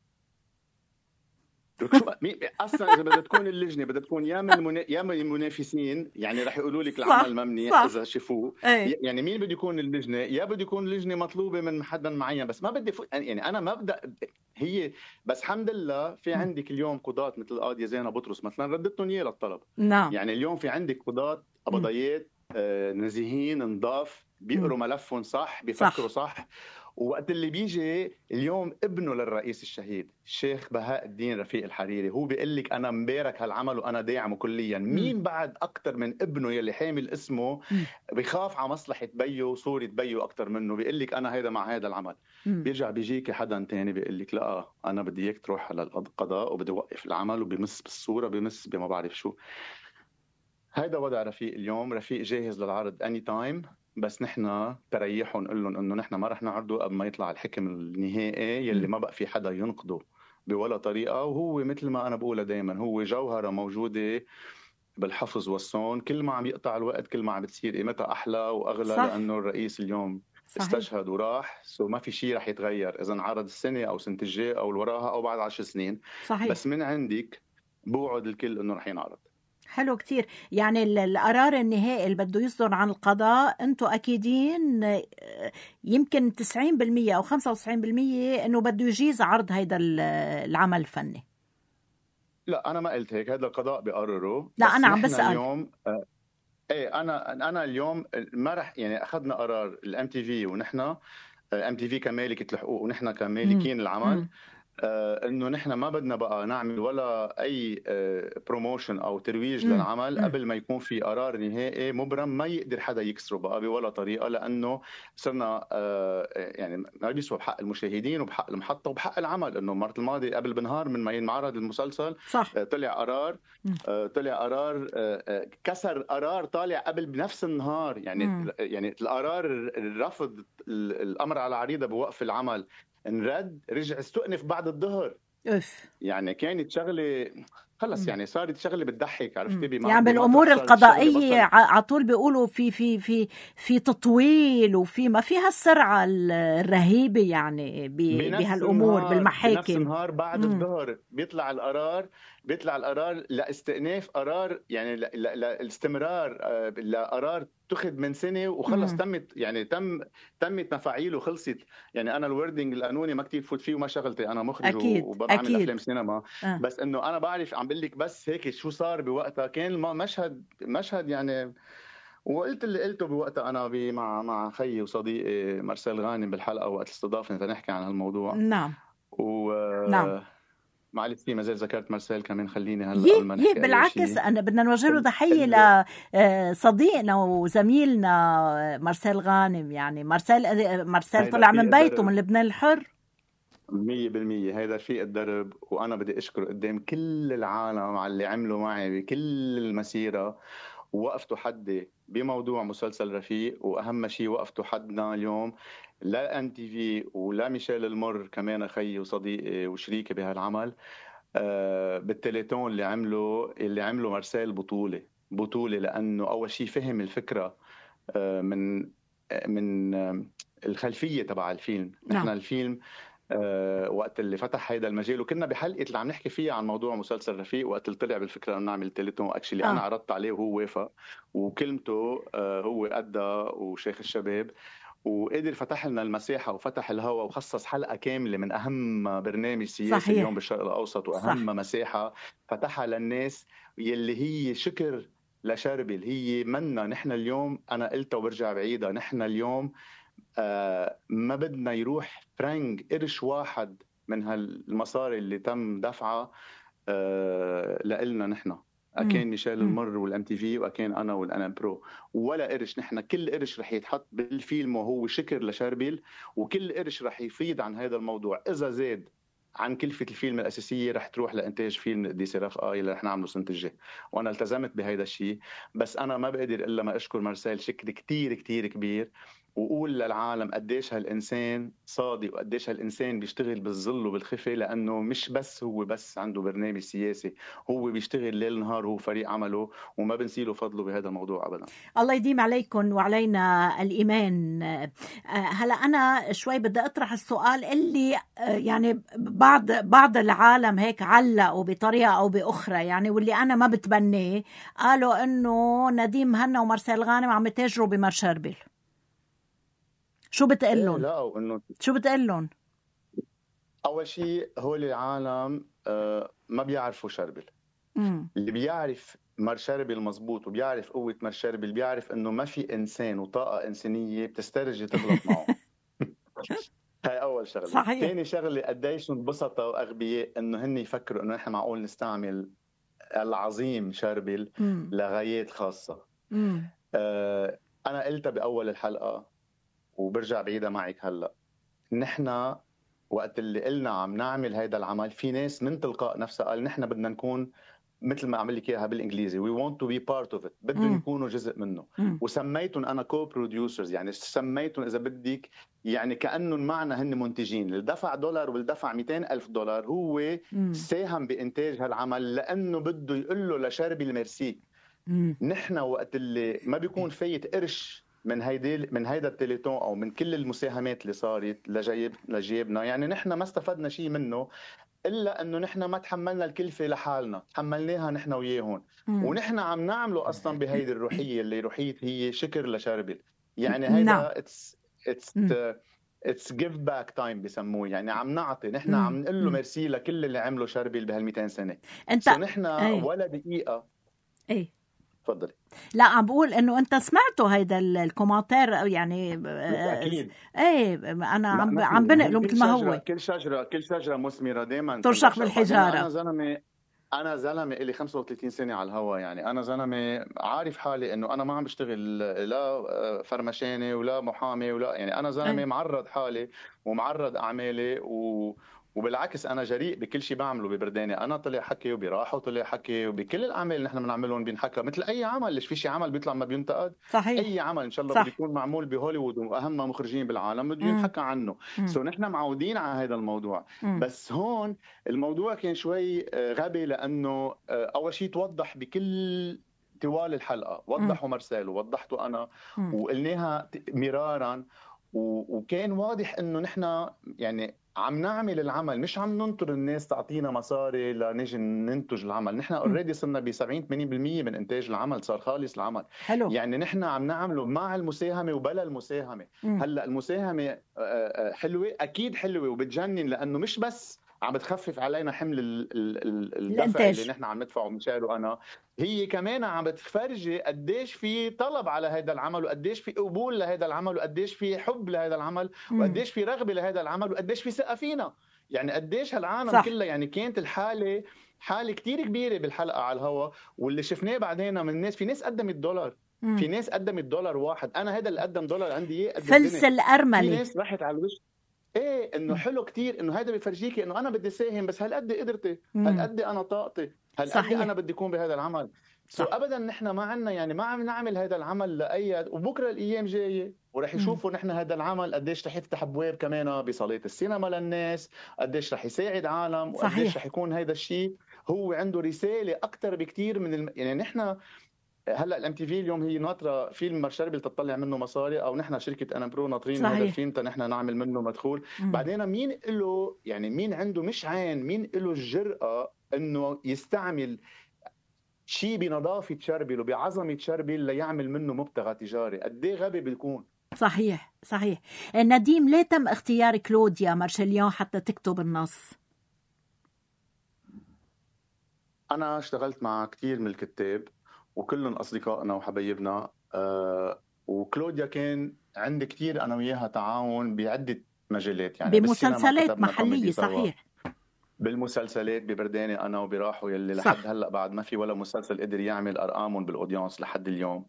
شو اصلا اذا بدها تكون اللجنه بدها تكون يا من المنا... يا من المنافسين، يعني رح يقولوا لك العمل ما منيح اذا شافوه. ايه. يعني مين بده يكون اللجنه؟ يا بده يكون اللجنه مطلوبه من حدا معين، بس ما بدي فو... يعني انا ما ببدا هي. بس الحمد لله في عندك اليوم قضاة مثل القاضيه زينه بطرس مثلا ردتهم اياه للطلب. نعم. يعني اليوم في عندك قضاة قبضيات آه نزيهين نضاف بيقروا ملفهم صح، بيفكروا صح, صح. ووقت اللي بيجي اليوم ابنه للرئيس الشهيد الشيخ بهاء الدين رفيق الحريري هو بيقول لك انا مبارك هالعمل وانا داعمه كليا. م. مين بعد اكثر من ابنه يلي حامل اسمه بيخاف على مصلحه بيه وصوره بيه اكثر منه، بيقول لك انا هيدا مع هيدا العمل. م. بيرجع بيجيك حدا تاني بيقول لك لا انا بدي اياك تروح على القضاء وبدي اوقف العمل، وبمس بالصوره بمس بما بعرف شو. هيدا وضع رفيق اليوم. رفيق جاهز للعرض اني تايم، بس نحن تريحوا نقول لهم انه نحن ما رح نعرضه قبل ما يطلع الحكم النهائي يلي ما بقى في حدا ينقضه بولا طريقه. وهو مثل ما انا بقولها دائما هو جوهره موجوده بالحفظ والصون، كل ما عم يقطع الوقت كل ما عم بتصير قيمتها احلى واغلى. صح. لانه الرئيس اليوم صحيح. استشهد وراح، سو ما في شيء رح يتغير اذا انعرض السنه او سنه الجاي او وراها او بعد عشر سنين. صحيح. بس من عندك بوعد الكل انه رح ينعرض. حلو كتير. يعني القرار النهائي اللي بده يصدر عن القضاء انتم اكيدين يمكن تسعين بالمية او خمسة وتسعين بالمية انه بده يجيز عرض هيدا العمل الفني. لا انا ما قلت هيك، هذا القضاء بيقرره. لا انا عم بسأل اليوم آه ايه انا انا اليوم ما رح يعني اخذنا قرار الام تي في ونحن ام تي في كمالكة الحقوق ونحن كمالكين العمل م. آه انه نحن ما بدنا بقى نعمل ولا اي آه بروموشن او ترويج م. للعمل م. قبل ما يكون في قرار نهائي مبرم ما يقدر حدا يكسره بقى بولا طريقه، لانه صرنا آه يعني ما بيسوى بحق المشاهدين وبحق المحطه وبحق العمل. انه المره الماضيه قبل بنهار من ما ينعرض المسلسل صح. آه طلع قرار آه طلع قرار آه كسر قرار طالع قبل بنفس النهار. يعني م. يعني القرار الرفض الامر على عريضه بوقف العمل انرد رجع استؤنف بعد الظهر. اف يعني كانت شغله خلص، يعني صارت شغله بتضحك، عرفتي؟ بما يعني بالامور القضائيه على طول بيقولوا في في في في تطويل وفي ما فيها السرعه الرهيبه يعني بهالامور بالمحاكم. بنفس النهار بعد الظهر بيطلع القرار بيطلع القرار لاستئناف قرار، يعني لاستمرار لقرار تأخذ من سنه وخلص مم. تمت يعني تم تمت مفاعيله وخلصت. يعني انا الوردنج القانوني ما كتير فوت فيه وما شغلتي، انا مخرج وبعمل افلام سينما أه. بس انه انا بعرف عم بقول لك بس هيك شو صار بوقتها. كان مشهد مشهد يعني، وقلت اللي قلته بوقتها انا مع مع خيي وصديقي مارسيل غانم بالحلقه وقت استضافنا لنحكي عن هالموضوع. نعم و نعم معلش ما زال ذكرت مارسيل كمان، خليني هلا قبل ما نحكي. بالعكس انا بدنا نوجه له تحيه لصديقنا وزميلنا مارسيل غانم. يعني مارسيل مارسيل طلع من بيته من لبنان الحر مية بالمية. هيدا رفيق الدرب، وأنا بدي أشكره قدام كل العالم على اللي عملوا معي بكل المسيرة. ووقفتوا حدي بموضوع مسلسل رفيق، وأهم شيء وقفتوا حدنا اليوم لا ان تي في ولا ميشيل المر كمان خيي وصديقي وشريكي بهالعمل آه بالتليتون اللي عملوا اللي عملوا مارسيل بطولة بطولة لأنه أول شيء فهم الفكرة آه من آه من آه الخلفية تبع الفيلم. نحن الفيلم أه وقت اللي فتح هيدا المجال، وكنا بحلقه اللي عم نحكي فيها عن موضوع مسلسل رفيق وقت اللي طلع بالفكره انه نعمل تيليتون اكشلي. آه. انا عرضت عليه وهو وافق، وكلمته أه هو ادى وشيخ الشباب، وقدر فتح لنا المساحه وفتح الهواء وخصص حلقه كامله من اهم برنامج سياسي صحيح. اليوم بالشرق الاوسط، واهم صح. مساحه فتحها للناس يلي هي شكر لشربل. هي منا نحن اليوم، انا قلتها وبرجع بعيدها، نحن اليوم آه ما بدنا يروح فرنك قرش واحد من هالمصاري اللي تم دفعها آه لإلنا نحن. أكين ميشيل المر والام تي في، وأكين أنا والأنام برو، ولا قرش. نحن كل قرش رح يتحط بالفيلم وهو شكر لشربيل، وكل قرش رح يفيد عن هذا الموضوع. إذا زاد عن كلفة الفيلم الأساسية رح تروح لإنتاج فيلم ديسي رفقة اللي رح نعمله سنة الجاي، وأنا التزمت بهذا الشيء. بس أنا ما بقدر إلا ما أشكر مارسيل شكر كتير كتير كبير وقول للعالم قديش هالإنسان صادق وقديش هالإنسان بيشتغل بالظل وبالخفة، لأنه مش بس هو بس عنده برنامج سياسي، هو بيشتغل ليل نهار، هو فريق عمله، وما بنسيله فضله بهذا الموضوع أبدا. الله يديم عليكم وعلينا الإيمان. هلا أنا شوي بدي أطرح السؤال اللي يعني بعض بعض العالم هيك علقوا بطريقة أو بأخرى يعني، واللي أنا ما بتبنيه، قالوا إنه نديم مهنا ومارسيل غانم عم يتاجروا بمار شربل. شو بتقلن؟ لا وإنه شو بتقلن؟ أول شيء هول العالم ما بيعرفوا شربل. مم. اللي بيعرف مار شربل مزبوط وبيعرف قوة مار شربل بيعرف إنه ما في إنسان وطاقة إنسانية بتسترجي تغلط معه. هاي أول شغلة. صحيح. ثاني شغلة قديش انبسطوا وأغبياء إنه هن يفكروا إنه نحن معقول نستعمل العظيم شربل مم. لغايات خاصة. مم. آه أنا قلتها بأول الحلقة وبرجع بعيدها معك هلأ، نحن وقت اللي قلنا عم نعمل هيدا العمل في ناس من تلقاء نفسها قال نحن بدنا نكون مثل ما عمل لك اياها بالانجليزي we want to be part of it، بدهم يكونوا جزء منه. مم. وسميتهم انا كو بروديوسرز، يعني سميتهم اذا بدك يعني كانه معنا هن منتجين. اللي دفع دولار واللي دفع مئتين ألف دولار هو مم. ساهم بانتاج هالعمل لانه بده يقول له لشربي الميرسي. نحن وقت اللي ما بيكون فايت قرش من هيدي من هيدا التليتون او من كل المساهمات اللي صارت لجيب لجيبنا، يعني نحن ما استفدنا شيء منه إلا أنه نحن ما تحملنا الكلفة لحالنا، تحملناها نحن وياهم. ونحن عم نعمله أصلا بهيدي الروحية اللي روحية هي شكر لشربل. يعني هيدا it's, it's, it's give back time بسموه، يعني عم نعطي، نحن عم نقول له ميرسي لكل اللي عمله شربل بهالمئتين سنة. انت so نحن ايه. ولا دقيقة ايه تفضلي. لا عم بقول انه انت سمعتوا هيدا الكومنتير يعني اكيد. ايه انا عم عم بنقله مثل ما هو. كل شجره كل شجره مثمره دائما ترشق بالحجاره. انا زلمه انا زلمه لي خمسة وثلاثين سنه على الهوا، يعني انا زلمه عارف حالي انه انا ما عم بشتغل لا فرمشاني ولا محامي ولا، يعني انا زلمه أيه. معرض حالي ومعرض اعمالي و وبالعكس انا جريء بكل شيء بعمله ببرداني. انا طلع حكي وبراحه وطلع حكي، وبكل الاعمال اللي نحن بنعملهم بنحكى مثل اي عمل. ليش في شيء عمل بيطلع ما بينتقد؟ صحيح. اي عمل ان شاء الله بده يكون معمول بهوليوود واهم مخرجين بالعالم بده ينحكى عنه. سو نحن معودين على هذا الموضوع. مم. بس هون الموضوع كان شوي غبي، لانه اول شيء توضح بكل طوال الحلقه، وضحوا مارسيل ووضحته انا مم. وقلناها مرارا، وكان واضح انه نحن يعني عم نعمل العمل، مش عم ننطر الناس تعطينا مصاري لنجي ننتج العمل. نحن اوريدي صرنا ب سبعين ثمانين بالمية من انتاج العمل، صار خالص العمل. حلو. يعني نحن عم نعمله مع المساهمه وبلا المساهمه. مم. هلا المساهمه حلوه، اكيد حلوه وبتجنن، لانه مش بس عم بتخفف علينا حمل الدفع اللي نحن عم ندفعه من شهر، وانا هي كمان عم بتفرجي قديش في طلب على هذا العمل، وقديش في قبول لهذا العمل، وقديش في حب لهذا العمل، وقديش في رغبه لهذا العمل، وقديش في ثقه فينا. يعني قديش هالعالم كله، يعني كانت الحاله حاله كتير كبيره بالحلقه على الهوا. واللي شفناه بعدين من الناس، في ناس قدمت دولار، مم. في ناس قدمت دولار واحد. انا هذا اللي قدم دولار عندي اياه قد فلس الارمله. في ناس راحت على الوش ايه انه حلو كتير، انه هذا بيفرجيكي انه انا بدي ساهم، بس هل قد قدرتي، هل قد انا طاقتي، هل قد انا بدي اكون بهذا العمل. سو ابدا نحن ما عنا، يعني ما عم نعمل هذا العمل لاي، وبكره الايام جايه ورح يشوفوا نحن هذا العمل قديش رح يفتح ابواب كمان بصالات السينما للناس، قديش رح يساعد عالم، وقديش رح يكون هذا الشيء هو عنده رساله اكثر بكتير من الم... يعني نحن هلا الام تي في اليوم هي ناطره فيلم مار شربل تطلع منه مصاري، او نحن شركه انا برو ناطرين هذا الفيلم نحن نعمل منه مدخول. مم. بعدين مين له، يعني مين عنده مش عين، مين له الجرأه انه يستعمل شيء بنظافه شربل وبعظمه شربل ليعمل منه مبتغى تجاري؟ قد ايه غبي بيكون. صحيح صحيح. نديم، ليه تم اختيار كلوديا مارشليون حتى تكتب النص؟ انا اشتغلت مع كثير من الكتاب وكلهم أصدقائنا وحبايبنا، أه وكلوديا كان عندي كتير أنا وياها تعاون بعدة مجالات، يعني بمسلسلات محلية. صحيح، بالمسلسلات ببرداني أنا وبراحو يلي لحد هلأ بعد ما في ولا مسلسل قدر يعمل أرقامهم بالأودينس لحد اليوم.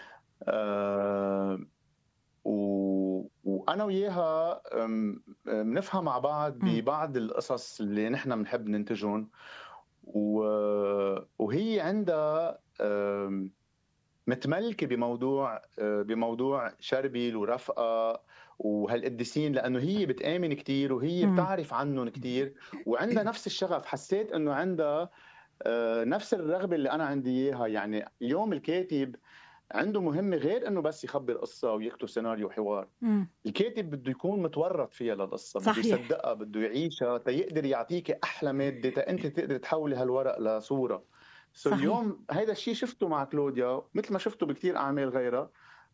أه و... وأنا وياها بنفهم مع بعض ببعض القصص اللي نحن بنحب ننتجهم، و... وهي عندها متملكة بموضوع بموضوع شربل ورفقة وهالقديسين، لأنه هي بتآمن كتير وهي مم. بتعرف عنهم كتير وعندها نفس الشغف. حسيت أنه عندها آه، نفس الرغبة اللي أنا عندي إياها. يعني اليوم الكاتب عنده مهمة غير أنه بس يخبي القصة ويكتب سيناريو وحوار. مم. الكاتب بده يكون متورط فيها للقصة، بده صحيح. يصدقها، بده يعيشها تيقدر يعطيك أحلى مادة تأنت تقدر تحولي هالورق لصورة. سو صحيح. اليوم هيدا الشيء شفته مع كلوديا مثل ما شفته بكتير أعمال غيرها.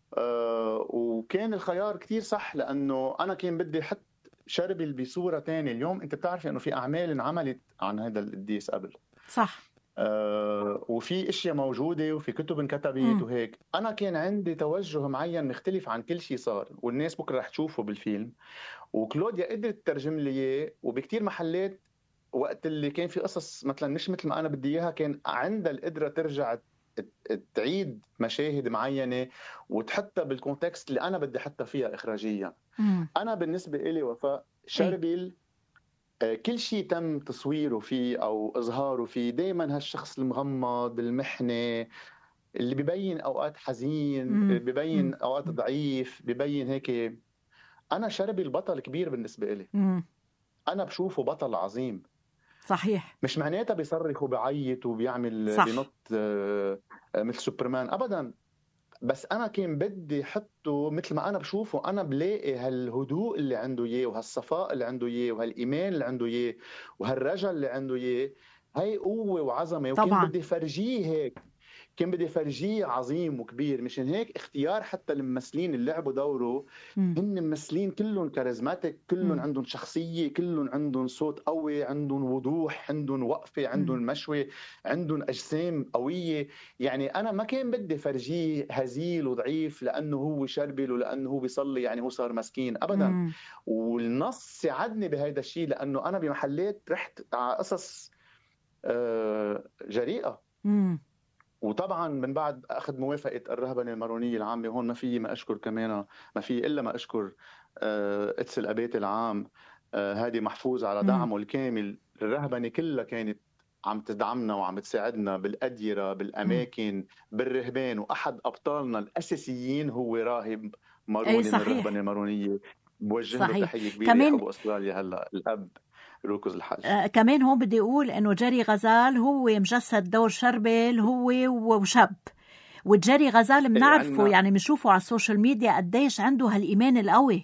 أه وكان الخيار كتير صح، لأنه أنا كان بدي حط شربل بصورة تانية. اليوم أنت بتعرفي أنه في أعمال انعملت عن هذا القديس قبل، صح. أه وفي اشياء موجوده وفي كتب انكتبت مم. وهيك. انا كان عندي توجه معين مختلف عن كل شيء صار، والناس بكره رح تشوفه بالفيلم. وكلوديا قدرت تترجم لي اياه، وبكتير محلات وقت اللي كان في قصص مثلا مش مثل ما انا بدي اياها كان عندها القدره ترجع ت- تعيد مشاهد معينه وتحطها بالكونتكست اللي انا بدي احطها فيها اخراجيا. مم. انا بالنسبه لي وفاء اي. شربل آه، كل شيء تم تصويره فيه أو إظهاره فيه دايما هالشخص المغمض المحنة اللي ببين أوقات حزين، مم. ببين مم. أوقات ضعيف، ببين هيك. أنا شربي البطل كبير بالنسبة لي. مم. أنا بشوفه بطل عظيم. صحيح. مش معناتها بيصرخ وبيعيط وبيعمل صح. بينط آه، آه، مثل سوبرمان أبدا. بس أنا كان بدي حطه مثل ما أنا بشوفه. أنا بلاقي هالهدوء اللي عنده إياه وهالصفاء اللي عنده إياه وهالإيمان اللي عنده إياه وهالرجل اللي عنده إياه. هاي قوة وعظمة، وكان طبعا. بدي فرجيه هيك. كان بدي فرجيه عظيم وكبير. مشان هيك اختيار حتى الممثلين اللي لعبوا دوره مم. هن ممثلين كلهم كاريزماتيك، كلهم مم. عندهم شخصية، كلهم عندهم صوت قوي، عندهم وضوح، عندهم وقفة، مم. عندهم مشوة، عندهم أجسام قوية. يعني أنا ما كان بدي فرجيه هزيل وضعيف لأنه هو شربل ولأنه هو بيصلي يعني هو صار مسكين أبدا. مم. والنص ساعدني بهذا الشيء، لأنه أنا بمحلات رحت على قصص آه، جريئة. مم. وطبعا من بعد اخذ موافقه الرهبنه المارونيه العامه، هون ما في ما اشكر كمان، ما في الا ما اشكر آه، قدس الابات العام آه، هادي محفوظ على مم. دعمه الكامل. الرهبنه كلها كانت عم تدعمنا وعم تساعدنا بالأديرة، مم. بالأماكن، بالرهبان. وأحد أبطالنا الأساسيين هو راهب اي. ماروني من صحيح. الرهبنة المارونية. بوجه له صحيح. تحية كبيرة كمان أبو أستراليا هلا الأب روكوز الحج. آه كمان هون بدي أقول إنه جيري غزال هو مجسد دور شربل هو وشاب. وجيري غزال إيه بنعرفه عنا يعني بنشوفه على السوشيال ميديا قديش عنده هالإيمان القوي.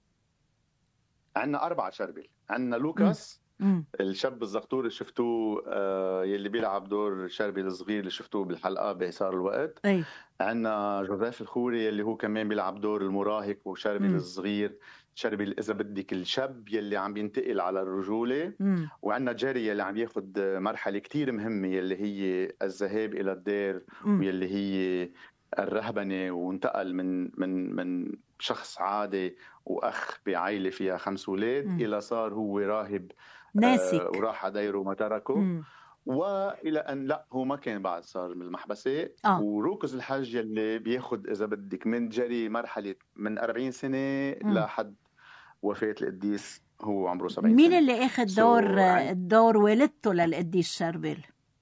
عنا أربعة شربل. عنا مم. لوكاس مم. الشاب الزغطور اللي شفتوه آه، يلي بيلعب دور شربي الصغير اللي شفتوه بالحلقة بيسار الوقت. اي. عندنا جوزيف الخوري اللي هو كمان بيلعب دور المراهق وشربي مم. الصغير، شربي إذا بدك الشاب يلي عم بينتقل على الرجولة. مم. وعندنا جيري يلي عم ياخد مرحلة كتير مهمة يلي هي الذهاب إلى الدير، مم. ويلي هي الرهبنة، وانتقل من من من شخص عادي وأخ بعائلة فيها خمس أولاد مم. إلى صار هو راهب آه، ناسك. وراح على ديره وما تركه. مم. والى ان لا هو ما كان بعد صار من المحبسه. اه. وروكز الحج يلي بياخد اذا بدك من جري مرحله من أربعين سنه مم. لحد وفاه القديس هو عمره سبعين مين سنه. اللي اخذ سو دور عن الدور والدته للقديس شربل؟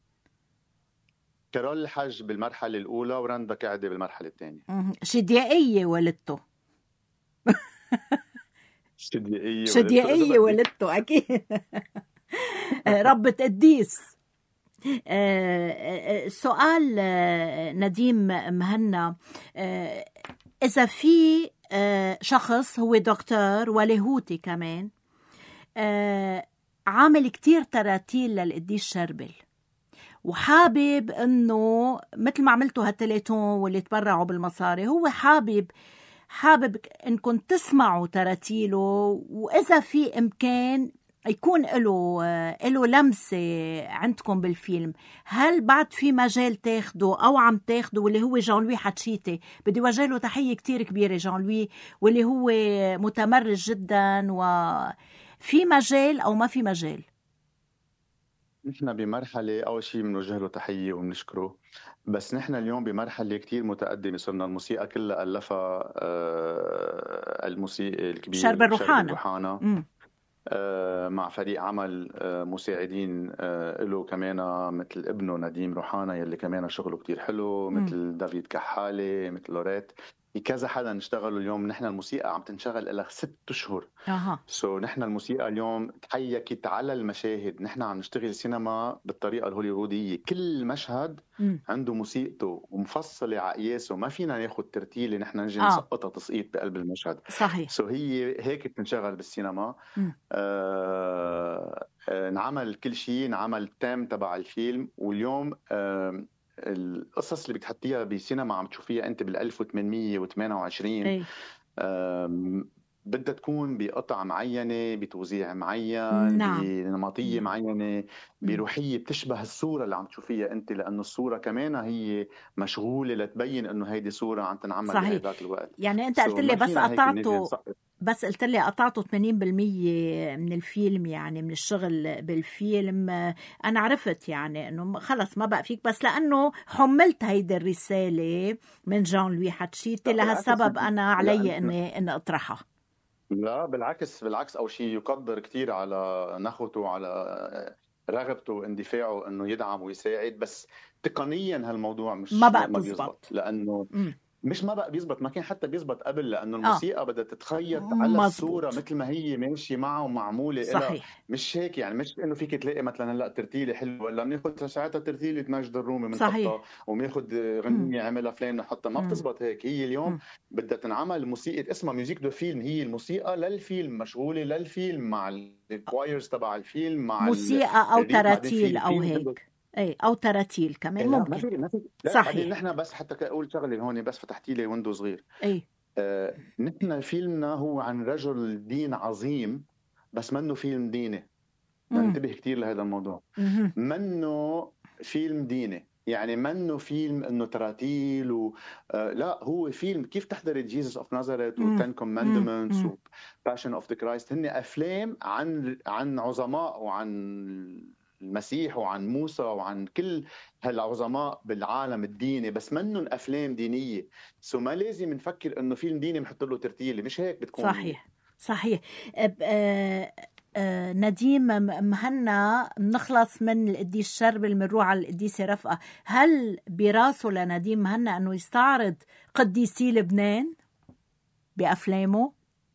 كارول الحج بالمرحله الاولى ورندا كعدي بالمرحله الثانيه. مم. شديائية والدته. شديقيه ولدته اذا شديائية بدك. والدته أكيد. ربة قديس. آه، آه، سؤال آه، نديم مهنا، آه، إذا في آه، شخص هو دكتور ولاهوتي كمان آه، عامل كتير تراتيل للقديس شربل وحابب انه مثل ما عملتوا هالتليتون واللي تبرعوا بالمصاري، هو حابب حابب انكم تسمعوا تراتيله، واذا في امكان يكون له له لمسه عندكم بالفيلم، هل بعد في مجال تاخده او عم تاخده؟ واللي هو جان لوي حتشيتي، بدي وجه له تحيه كتير كبيره جان لوي، واللي هو متمرس جدا، وفي مجال او ما في مجال؟ نحن بمرحله اول شيء بنوجه له تحيه وبنشكره، بس نحن اليوم بمرحله كتير متقدمه. صرنا الموسيقى كلها الفها آه، الموسيقي الكبير شربل شربل روحانا. روحانا. امم مع فريق عمل مساعدين له كمان، مثل ابنه نديم روحانا يلي كمان شغله كتير حلو، مثل دافيد كحالي، مثل لوريت، كذا حدا نشتغلوا اليوم. نحن الموسيقى عم تنشغل إلى ست أشهر. أها. سو so, نحن الموسيقى اليوم تحيكت على المشاهد. نحن عم نشتغل سينما بالطريقة الهوليوودية، كل مشهد م. عنده موسيقته ومفصلة على قياسه، ما فينا ناخد ترتيلة نحن نجي آه. نسقطها تسقيط بقلب المشهد. صحيح. سو so, هي هيك بتنشغل بالسينما. آه... آه... نعمل كل شيء، نعمل تام تبع الفيلم. واليوم آه... القصص اللي بتحطيها بسينما عم تشوفيها انت بال ألف وثمانمية وثمانية وعشرين بدها تكون بقطع معينه، بتوزيع معين، نعم. بنمطيه معينه، بروحيه بتشبه الصوره اللي عم تشوفيها انت، لانه الصوره كمان هي مشغوله لتبين انه هيدي صوره عم تنعمل بهذاك الوقت. يعني انت قلت لي بس قطعته بس قلت لي قطعته ثمانين بالمية من الفيلم، يعني من الشغل بالفيلم. أنا عرفت يعني أنه خلص ما بقى فيك، بس لأنه حملت هيدي الرسالة من جان لوي حتشيتي، لهالسبب أنا علي أني أن أطرحها. لا بالعكس، بالعكس أو شيء يقدر كتير على نخوته، على رغبته واندفاعه أنه يدعم ويساعد. بس تقنيا هالموضوع مش ما بقى ما بيزبط، لأنه م. مش ما بقى بيزبط، ما كان حتى بيزبط قبل، لأنه الموسيقى آه. بدها تتخيط على مزبوط. الصورة مثل ما هي ماشية معه ومعمولة. صحيح. مش هيك يعني، مش إنه فيك تلاقي مثلا هلا ترتيلة حلوة ولا بناخد ساعتها ترتيلة ماجد الرومي بنحطها، وبناخد غنية عملها فلان نحطها. ما بتزبط هيك. هي اليوم م. بدها تنعمل موسيقى اسمها ميوزيك دو فيلم، هي الموسيقى للفيلم، مشغولة للفيلم مع الكوايرز تبع الفيلم، مع موسيقى أو تراتيل أو هيك. اي او تراتيل كمان لا ممكن. ما في ما في صحيح. نحن بس حتى اقول شغله هون، بس فتحتي لي ويندو صغير. اي آه نحن فيلمنا هو عن رجل دين عظيم، بس منه فيلم ديني. ننتبه كتير لهذا الموضوع. مم. منه فيلم ديني، يعني منه فيلم انه تراتيل و... آه لا، هو فيلم كيف تحضري جيسس اوف نازاريث وتن كوماندمنتس وباشن اوف ذا كرايست. هن افلام عن عن عظماء وعن المسيح وعن موسى وعن كل هالعظماء بالعالم الديني، بس منهم أفلام دينية. سو ما لازم نفكر إنه فيلم ديني بنحط له ترتيلة، مش هيك بتكون. صحيح صحيح. أه أه نديم مهنا، نخلص من القديس شربل بنروح على القديسة رفقة. هل براسه لنديم مهنا أنه يستعرض قديسي لبنان بأفلامه؟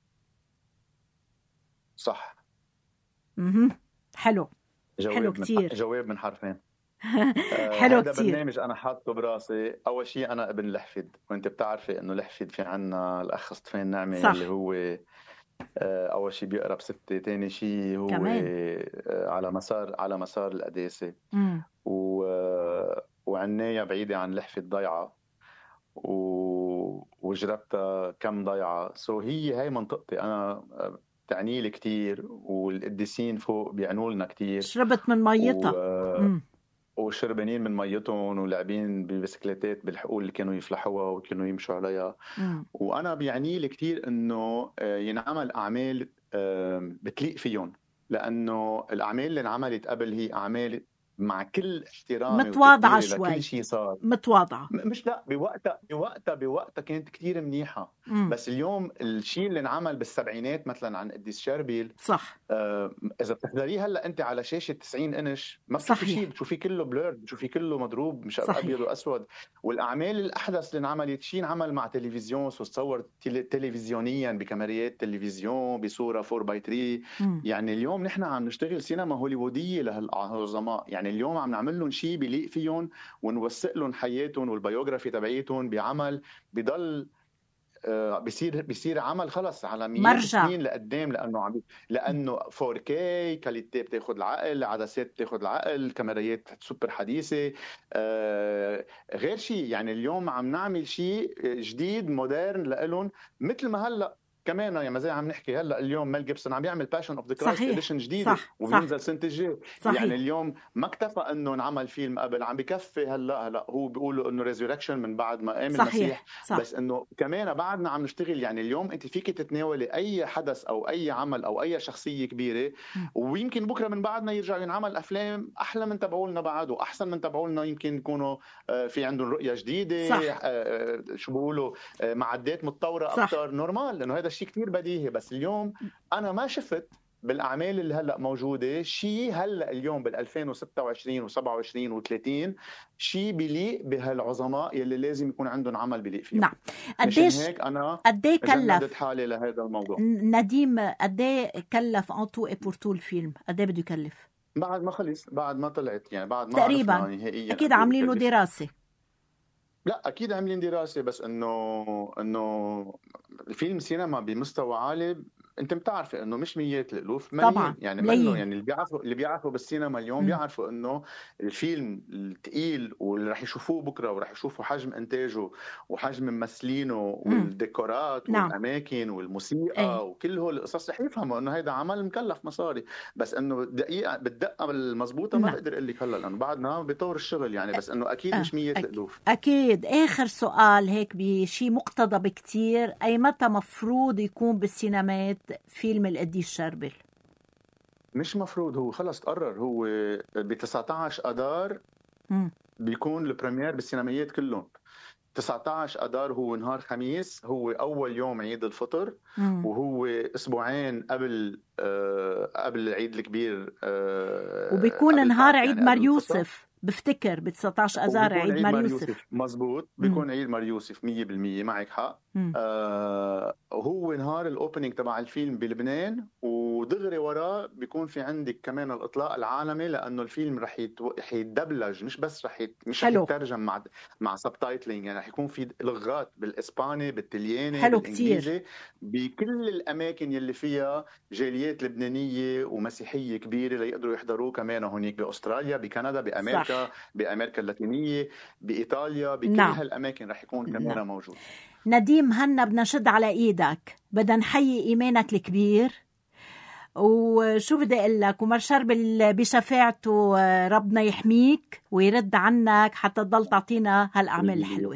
صح. مهم. حلو. جواب حلو كتير. من جواب من حرفين. حلو هذا كتير. برنامج أنا حاطه براسي. أول شيء أنا ابن لحفيد، وأنت بتعرفي إنه لحفيد في عنا الأخ سطفين نعمة صح. اللي هو أول شيء بيقرب ستة، تاني شيء هو كمان. على مسار على مسار القداسة و... وعناية بعيدة عن لحفيد ضيعة و... وجربتها كم ضيعة. سو هي هاي منطقتي أنا، تعني لي كتير، والقديسين فوق بيعنوا لنا كتير. شربت من ميتها و... وشربانين من ميتهم ولاعبين ببسكليتات بالحقول اللي كانوا يفلحوها وكانوا يمشوا عليها. مم. وأنا بيعني لي كتير إنه ينعمل أعمال بتليق فيهم، لأنه الأعمال اللي انعملت قبل هي أعمال مع كل احترامي متواضعة شوي، كل شيء صار متواضعة. مش لا بوقتها بوقتها بوقتها كانت كتير منيحة. مم. بس اليوم الشيء اللي انعمل بالسبعينات مثلا عن قديس شربيل، صح. آه إذا بتحضريه هلا أنت على شاشة تسعين إنش ما بتشوفي شيء، بتشوفي كله بلورد، بتشوفي كله مضروب مش أبيض وأسود. والأعمال الأحدث اللي انعملت شيء انعمل مع تلفزيون، وتصور تلفزيونيا بكاميرات تلفزيون بصورة فور باي ثري. يعني اليوم نحن عم نشتغل سينما هوليوودية لهالعظماء. يعني اليوم عم نعمل لهم شيء بيليق فيهم ونوثق لهم حياتهم والبيوغرافي تبعيتهم بعمل بضل آه بيصير بيصير عمل خلص على مئات سنين لقدام، لانه عم لانه فور كي كاليتي بتاخذ العقل، عدسات بتاخذ العقل، كاميرات سوبر حديثه. آه غير شيء يعني اليوم عم نعمل شيء جديد مودرن لهم، مثل ما هلا كمان يعني زي عم نحكي هلا اليوم ميل جيبسون عم يعمل باشن اوف ذا كرايست اديشن جديده وبينزل سنه الجاي. يعني اليوم ما اكتفى انه نعمل فيلم قبل، عم بكفي هلا هلا هو بيقولوا انه ريزوركشن من بعد ما قام المسيح. صح. بس انه كمان بعدنا عم نشتغل. يعني اليوم انت فيك تتناولي اي حدث او اي عمل او اي شخصيه كبيره، ويمكن بكره من بعدنا يرجع ينعمل افلام احلى من تبعولنا بعد واحسن من تبعولنا، يمكن يكونوا في عندهم رؤيه جديده. صح. شو بيقولوا معدات متطوره اكثر. نورمال، لانه هذا الشيء كتير بديهي. بس اليوم أنا ما شفت بالاعمال اللي هلا موجوده شيء هلا اليوم بال ألفين وستة وعشرين وسبعة وعشرين وثلاثين شيء بليق بهالعظماء يلي لازم يكون عندهم عمل بليق فيهم. نعم. مشان قديش هيك انا قديه جندت كلف حالي لهذا الموضوع. نديم؟ قديه كلف انتو ايبورتو الفيلم؟ قديه بده يكلف بعد ما خلص، بعد ما طلعت يعني، بعد ما تقريبا؟ عرفنا نهائيا اكيد عاملين له دراسه. لا اكيد عاملين دراسه، بس انه انه الفيلم سينما بمستوى عالي. انت بتعرفي انه مش ميات الالوف، ملايين يعني منه. يعني اللي بيعرفوا اللي بيعرفوا بالسينما اليوم م. بيعرفوا انه الفيلم الثقيل واللي رح يشوفوه بكره ورح يشوفوا حجم انتاجه وحجم ممثلينه والديكورات نعم. والاماكن والموسيقى ايه. وكل هول القصص رح يفهموا انه هيدا عمل مكلف مصاري. بس انه دقيقه بالدقه المضبوطه ما بقدر اقول لك هلا لانه بعدنا بطور الشغل يعني. بس انه اكيد مش ميات أك... الالوف. اكيد. اخر سؤال هيك بشيء مقتضب كتير، اي متى مفروض يكون بالسينمات فيلم القديس شربل؟ مش مفروض، هو خلص تقرر. هو ب تسعة عشر اذار بيكون البريمير بالسينمائيات كلهم. تسعة عشر اذار هو نهار خميس، هو اول يوم عيد الفطر مم. وهو اسبوعين قبل آه قبل العيد الكبير آه وبيكون نهار عيد يعني مار يوسف بفتكر ب تسعة عشر اذار عيد مار يوسف. مزبوط، بيكون عيد مار يوسف مية بالمية، معك حق. آه هو نهار الاوبننج تبع الفيلم بلبنان، ودغري وراه بيكون في عندك كمان الاطلاق العالمي، لانه الفيلم رح يتو... يتدبلج، مش بس رح يت... مش رح يترجم مع مع سبتايتلينج يعني. رح يكون في لغات بالاسباني بالطلياني بالانجليزي بكل الاماكن يلي فيها جاليات لبنانيه ومسيحيه كبيره ليقدروا يحضروه كمان هونيك باستراليا بكندا بامريكا صح. بامريكا اللاتينيه بايطاليا بكل نعم. هالاماكن رح يكون كمان نعم. موجود. نديم هنا بدنا نشد على ايدك، بدنا نحيي ايمانك الكبير، وشو بدي اقول لك، ومر شربل بشفاعته ربنا يحميك ويرد عنك حتى تضل تعطينا هالاعمال الحلوه.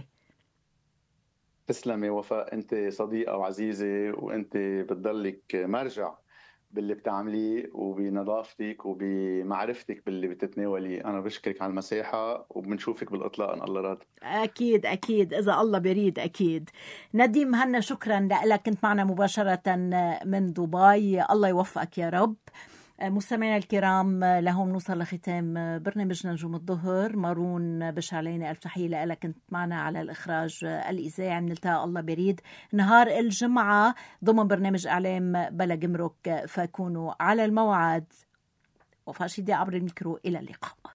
تسلمي وفاء، انت صديقه وعزيزه، وانت بتضلك مرجع باللي بتعمليه وبنظافتك وبمعرفتك باللي بتتناولي. أنا بشكرك على المساحة وبنشوفك بالإطلاق إن الله راد. أكيد أكيد إذا الله بريد أكيد. نديم هنا شكرا لك، كنت معنا مباشرة من دبي. الله يوفقك يا رب. مستمعينا الكرام، لهم نوصل لختام برنامجنا نجوم الظهر. مارون بشعليني ألف تحية لك، كنت معنا على الإخراج الإذاعي. نلتقى الله بريد نهار الجمعة ضمن برنامج إعلام بلا جمرك، فكونوا على الموعد. وفاشيدي عبر الميكرو، إلى اللقاء.